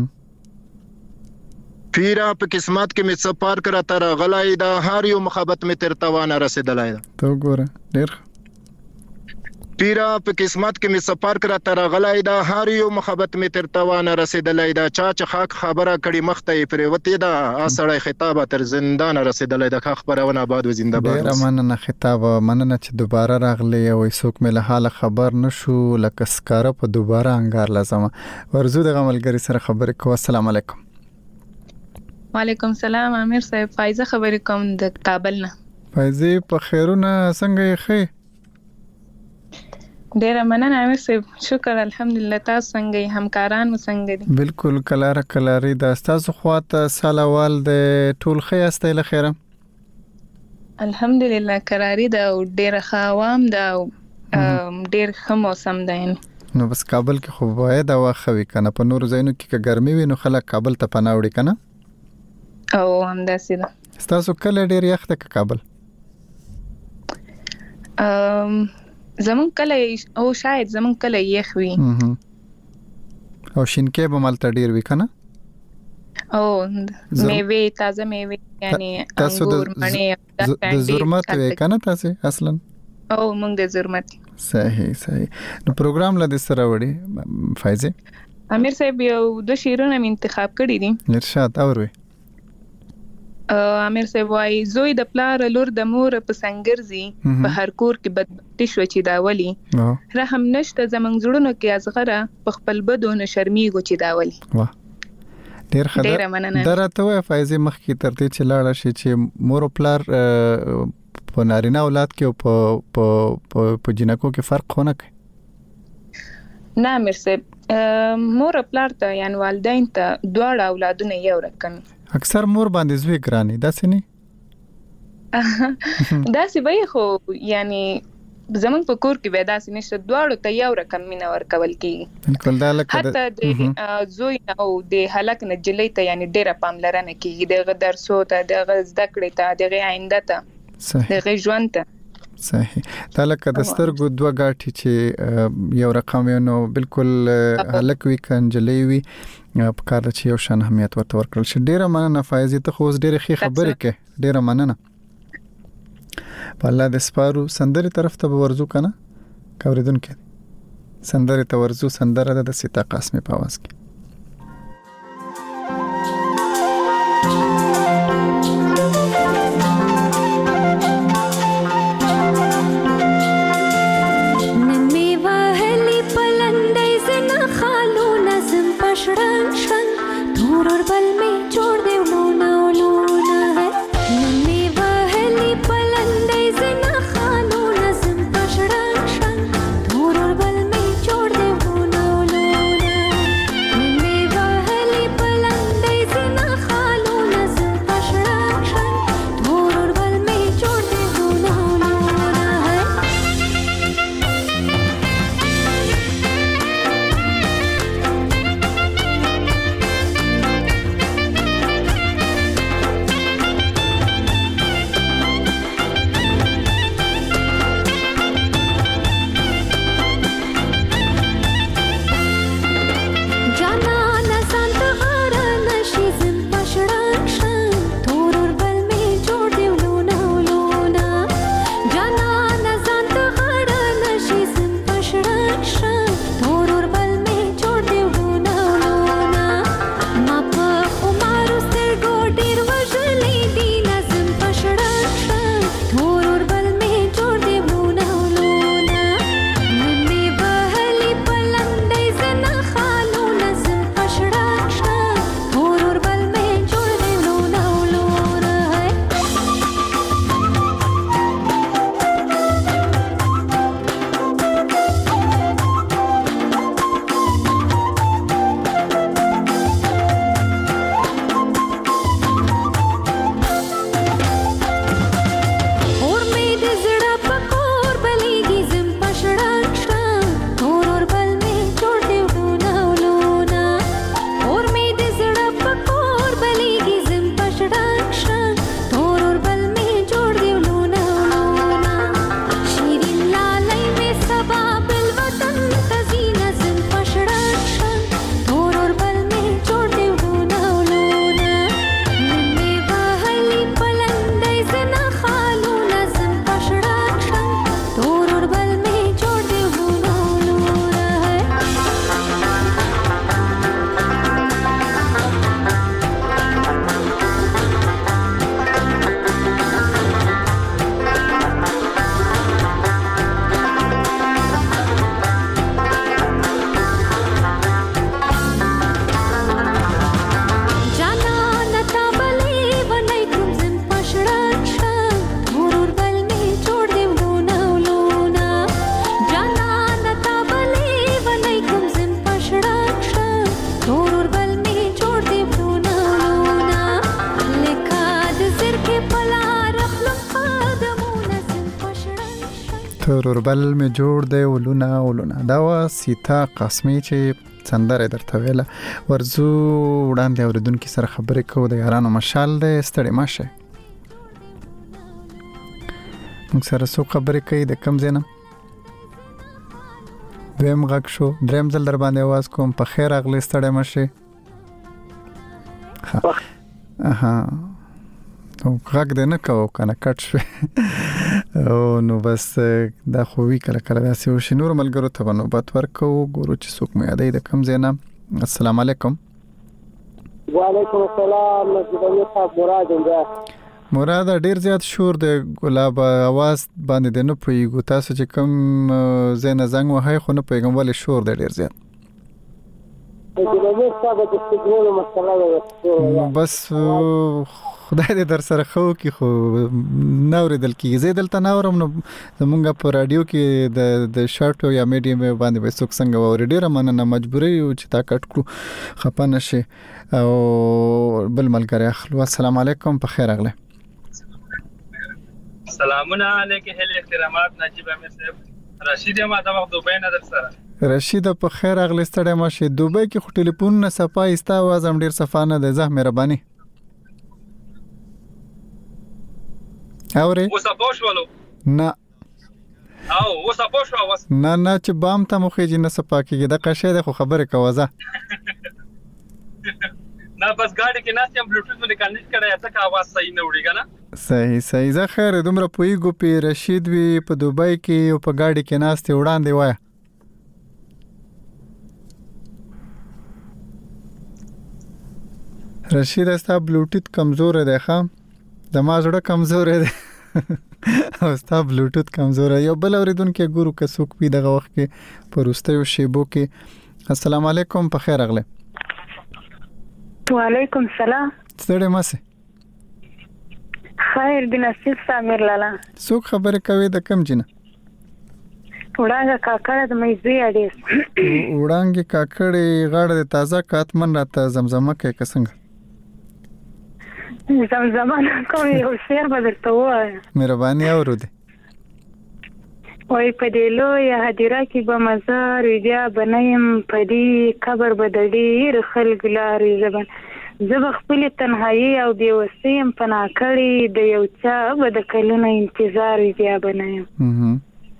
Speaker 18: پیرا په قسمت کې می سفر کړه تر غلای دا هر یو محبت می تر توانه رسیدلای دا.
Speaker 1: تو ګوره ډیر
Speaker 18: پیرا په قسمت کې می سفر کړه تر غلای دا هر یو محبت می تر توانه رسیدلای دا چا چې خاک خبره کړي مخته پرې وتی دا اسړی خطاب تر زندان رسیدلای دا خبرونه آباد و زنده باد.
Speaker 1: ډیر مننه خطاب مننه چې دوباره راغلی او څوک مې له حاله خبر نشو لکه سکاره په دوباره انګار لازم ورزو د غملګری سره خبرې کوو. السلام علیکم.
Speaker 22: وعلیکم السلام امیر صاحب. فایزه خبرې کوم د کابل نه.
Speaker 1: فایزه په خیرونه څنګه یې خې؟
Speaker 22: ډیر مننه امیر صاحب. شکر الحمدلله. تاسو څنګه یې؟ همکاران مو څنګه دي؟
Speaker 1: بالکل کلاره کلاري د تاسو خواته سالوال د ټول خیاسته له خیره
Speaker 22: الحمدلله. قراری دا ډیر خوام دا ډیر ښه موسم دی.
Speaker 1: نو بس کابل کې خو باید دا واخوي کنه په نور ځایونو کې که ګرمي وي نو خلک کابل ته پناوړي کنه.
Speaker 22: او همداسې ده.
Speaker 1: تاسو کله ډیر یخ ته کابل؟
Speaker 22: ام زمون کله او شاید زمون کله یخ وي
Speaker 1: او شینکې به مالته ډیر وي کنه.
Speaker 22: او میوه تازه میوه یعنی انګور مڼې
Speaker 1: د زرمت وي کنه تاسو اصلا؟
Speaker 22: او موږ د زرمت.
Speaker 1: صحیح صحیح. نو پروګرام لدې سره وړي فایزه؟
Speaker 22: امیر صاحب یو د شیرونه انتخاب کړی دي.
Speaker 1: ارشاد اوري.
Speaker 22: امیر صاحب وايي زوی د پلار لور د مور په سنگرزي په هر کور کې بدبختی شو چې داولي رحم نشته زمنګ زړونو کې ازغره په خپل بدو نه شرمېږي چې داولي.
Speaker 1: واه ډیر خدای درته وای فایزه مخ کی ترته چې لاړه شي چې مور او پلار په نارینه اولاد کې او په په جنکو کې فرق خونه کوي.
Speaker 22: نه امیر صاحب مور او پلار ته یعنی والدین ته دواړه اولادونه یو رقم.
Speaker 1: اکثر مور باندې زوی ګرانی داسې نه
Speaker 22: داسې به خو یعنی زمون په کور کې به داسې نشته دواړو ته یو رقم مینه ورکول کیږي.
Speaker 1: بالکل دا لکه
Speaker 22: حتی د زوی او د هلک نه جلې ته یعنی ډېره پاملرنه کیږي دغه درسو ته دغه زده کړې ته دغه آینده ته دغه ژوند ته.
Speaker 1: صحیح. دا لکه د سترګو دوه غاټي چې یو رقم یو نو بالکل هلک وی کنجلې وی په کار چې یو شان اهمیت ورته ورکړل شي. ډیره مننه فایزه ته خو ډیره ښه خبرې کې ډیره مننه. په الله د سپارو سندري طرف ته ورزو کنه کوریدون کې. سندره ته ورزو. سندره د سیتا قاسمی په आवाज کې. توربل می جوړ دی ولونه ولونه. دا وا سیتا قاسمی چې سندره درته ویله. ورزو وړاندې اوریدونکو سره خبرې کوو د یارانو مشال دی. ستړي ماشه موږ سره سو خبرې کوي د کم زینم دویم غږ شو. دریم ځل در باندې आवाज کوم. په خیر اغلی ستړي ماشه. اها نو غږ دې نه کوو کنه کټ شو. او نو بس دا خو وی کله کله داسې وشي. نور ملګرو ته نوبت ورکو ګورو چې څوک مې یادې د کم زینا. السلام علیکم.
Speaker 14: وعلیکم السلام. مزګونی صاحب مراد انده
Speaker 1: مراد ډیر زیات شور د ګلاب आवाज باندې د نه پویګو. تاسو چې کم زینا زنګ وهاي خو نه پیغام ولې شور د ډیر زیات. بس خدای دې در سره خو کی خو نوریدل کی زه دلته نورم نو زمونږ په رادیو کې د د شارټ یا میډیم باندې به څوک څنګه وری ډیره مننه. مجبورې یو چې تا کټ کړو خپه نشي. او بل ملګری اخلو. السلام علیکم. په خیر اغله.
Speaker 3: سلامونه علیکم. هل احترامات نجیب امیر صاحب. رشید ما دا وخت دوبه نه در سره.
Speaker 1: رشید په خیر اغله ستړی ماشه. دوبه کې خو ټلیفون نه صفای استا आवाज هم ډیر صفانه ده. زه مهرباني اوري
Speaker 3: وسپوش ولو
Speaker 1: نه
Speaker 3: او وسپوش واس
Speaker 1: نه نه چې بام ته مخې جن سپاکیږي د قشه د خو خبره کوازه
Speaker 3: نه بس ګاډي کې ناس یم بلوټوث باندې کنیکټ کړی ته کا आवाज صحیح نه وړي کنه.
Speaker 1: صحیح صحیح. زه خیر دومره پویګو پی رشید وی په دوبۍ کې او په ګاډي کې ناس ته وړاندې وای
Speaker 2: رشید استا بلوټوث کمزور دی ښا د ما زړه کمزور دی او استا بلوټوث کمزور دی. یو بل اوریدونکو ګورو که څوک پی دغه وخت کې پروستیو شیبو کې. السلام علیکم په خیر اغله.
Speaker 9: وعلیکم السلام.
Speaker 2: ستړي ماسه
Speaker 9: خیر دی نصیب سامر لالا.
Speaker 2: څوک خبره کوي د کم جنه؟
Speaker 9: وړانګه کاکړه د مېزوی اډیس.
Speaker 2: وړانګه کاکړه غاړه د تازه کاتمن راته زمزمه کوي کسنګ.
Speaker 9: زمزمه کوم یو شعر بدرته وای.
Speaker 2: مهرباني اورو دي.
Speaker 9: وای په دې لوی هدیره کې به مزار بیا بنیم په دې قبر بدړي خلک لاري زبن زب خپل تنهایی او بې وسیم پنا کړی د یو چا بد کلونه انتظار بیا بنیم.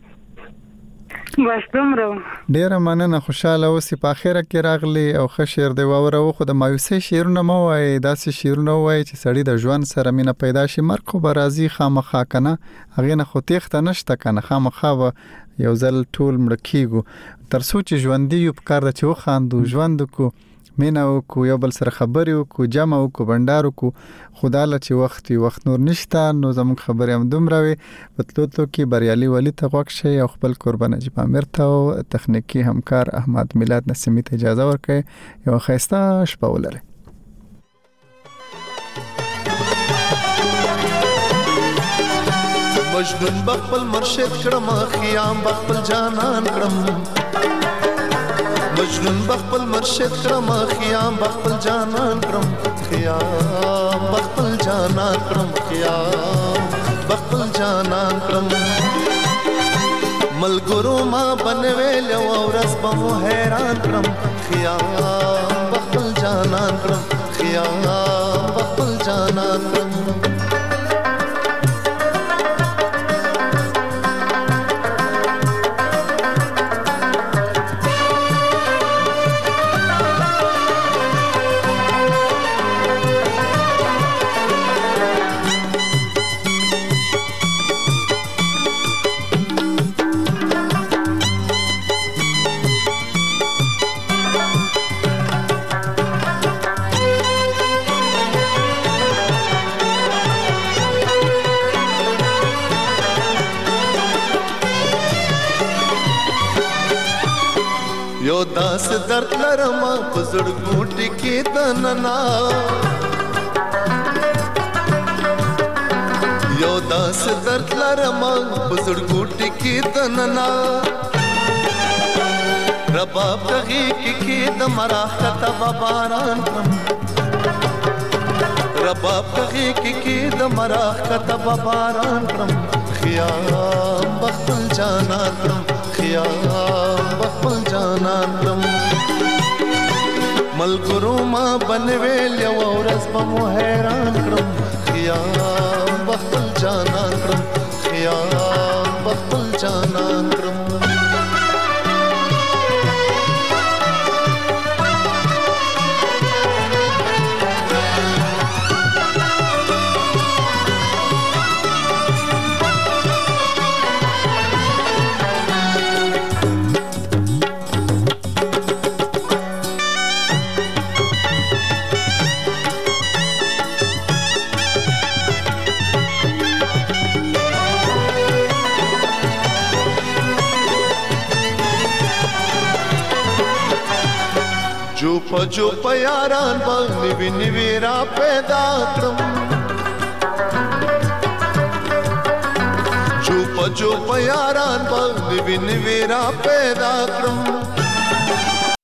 Speaker 9: بس دومره.
Speaker 2: ډیره مننه خوشاله اوسې په اخره کې راغلی او ښه شعر دی واوره. خو د مایوسۍ شعرونه مه وایئ داسې شعرونه ووایئ چې سړی د ژوند سره مینه پیدا شي. مرګ خو به راځي خامخا که نه هغې نه خو تېښته نشته که نه خامخا به یو ځل ټول مړه کېږو. تر څو چې ژوندي یو پکار ده چې وخاندو ژوند وکړو مینه وکړو یو بل سره خبرې وکړو جمع وکړو بنډار وکړو. خدا له چې وخت وي وخت نور نشته نو زموږ خبرې هم دومره وي. په تلو تلو کې بریالي ولي ته غوږ شئ او خپل قربان نجیب امیر ته او تخنیکي همکار احمد میلاد نسیمي ته اجازه ورکړئ. یو ښایسته شپه ولرئ.
Speaker 4: مجنون بخپل مرشد کړم خیام بخپل جانان کړم مجنون بخپل مرشد کړم خیام بخپل جانان کړم خیام بخپل جانان کړم خیام بخپل جانان کړم ملګرو ما بنویل او ورځ به مو حیران کړم خیام بخپل جانان کړم خیام بخپل جانان کړم. داس درد لرما پزړ ګوټ کې دننا یو داس درد لرما پزړ ګوټ کې دننا رباب دغه کې د مراخ کتب باران رباب دغه کې د مراخ کتب باران کرم خیام بخل جانان کرم خیام بخل جانان کرم ملګرو ما بنویل یو ورځ به مو حیران کړم خیام بخل جانان کړم خیام بخل جانان کړم. جو پیاران باندې ویني ویرا پیدا کړم جو پجو پیاران باندې ویني ویرا پیدا کړم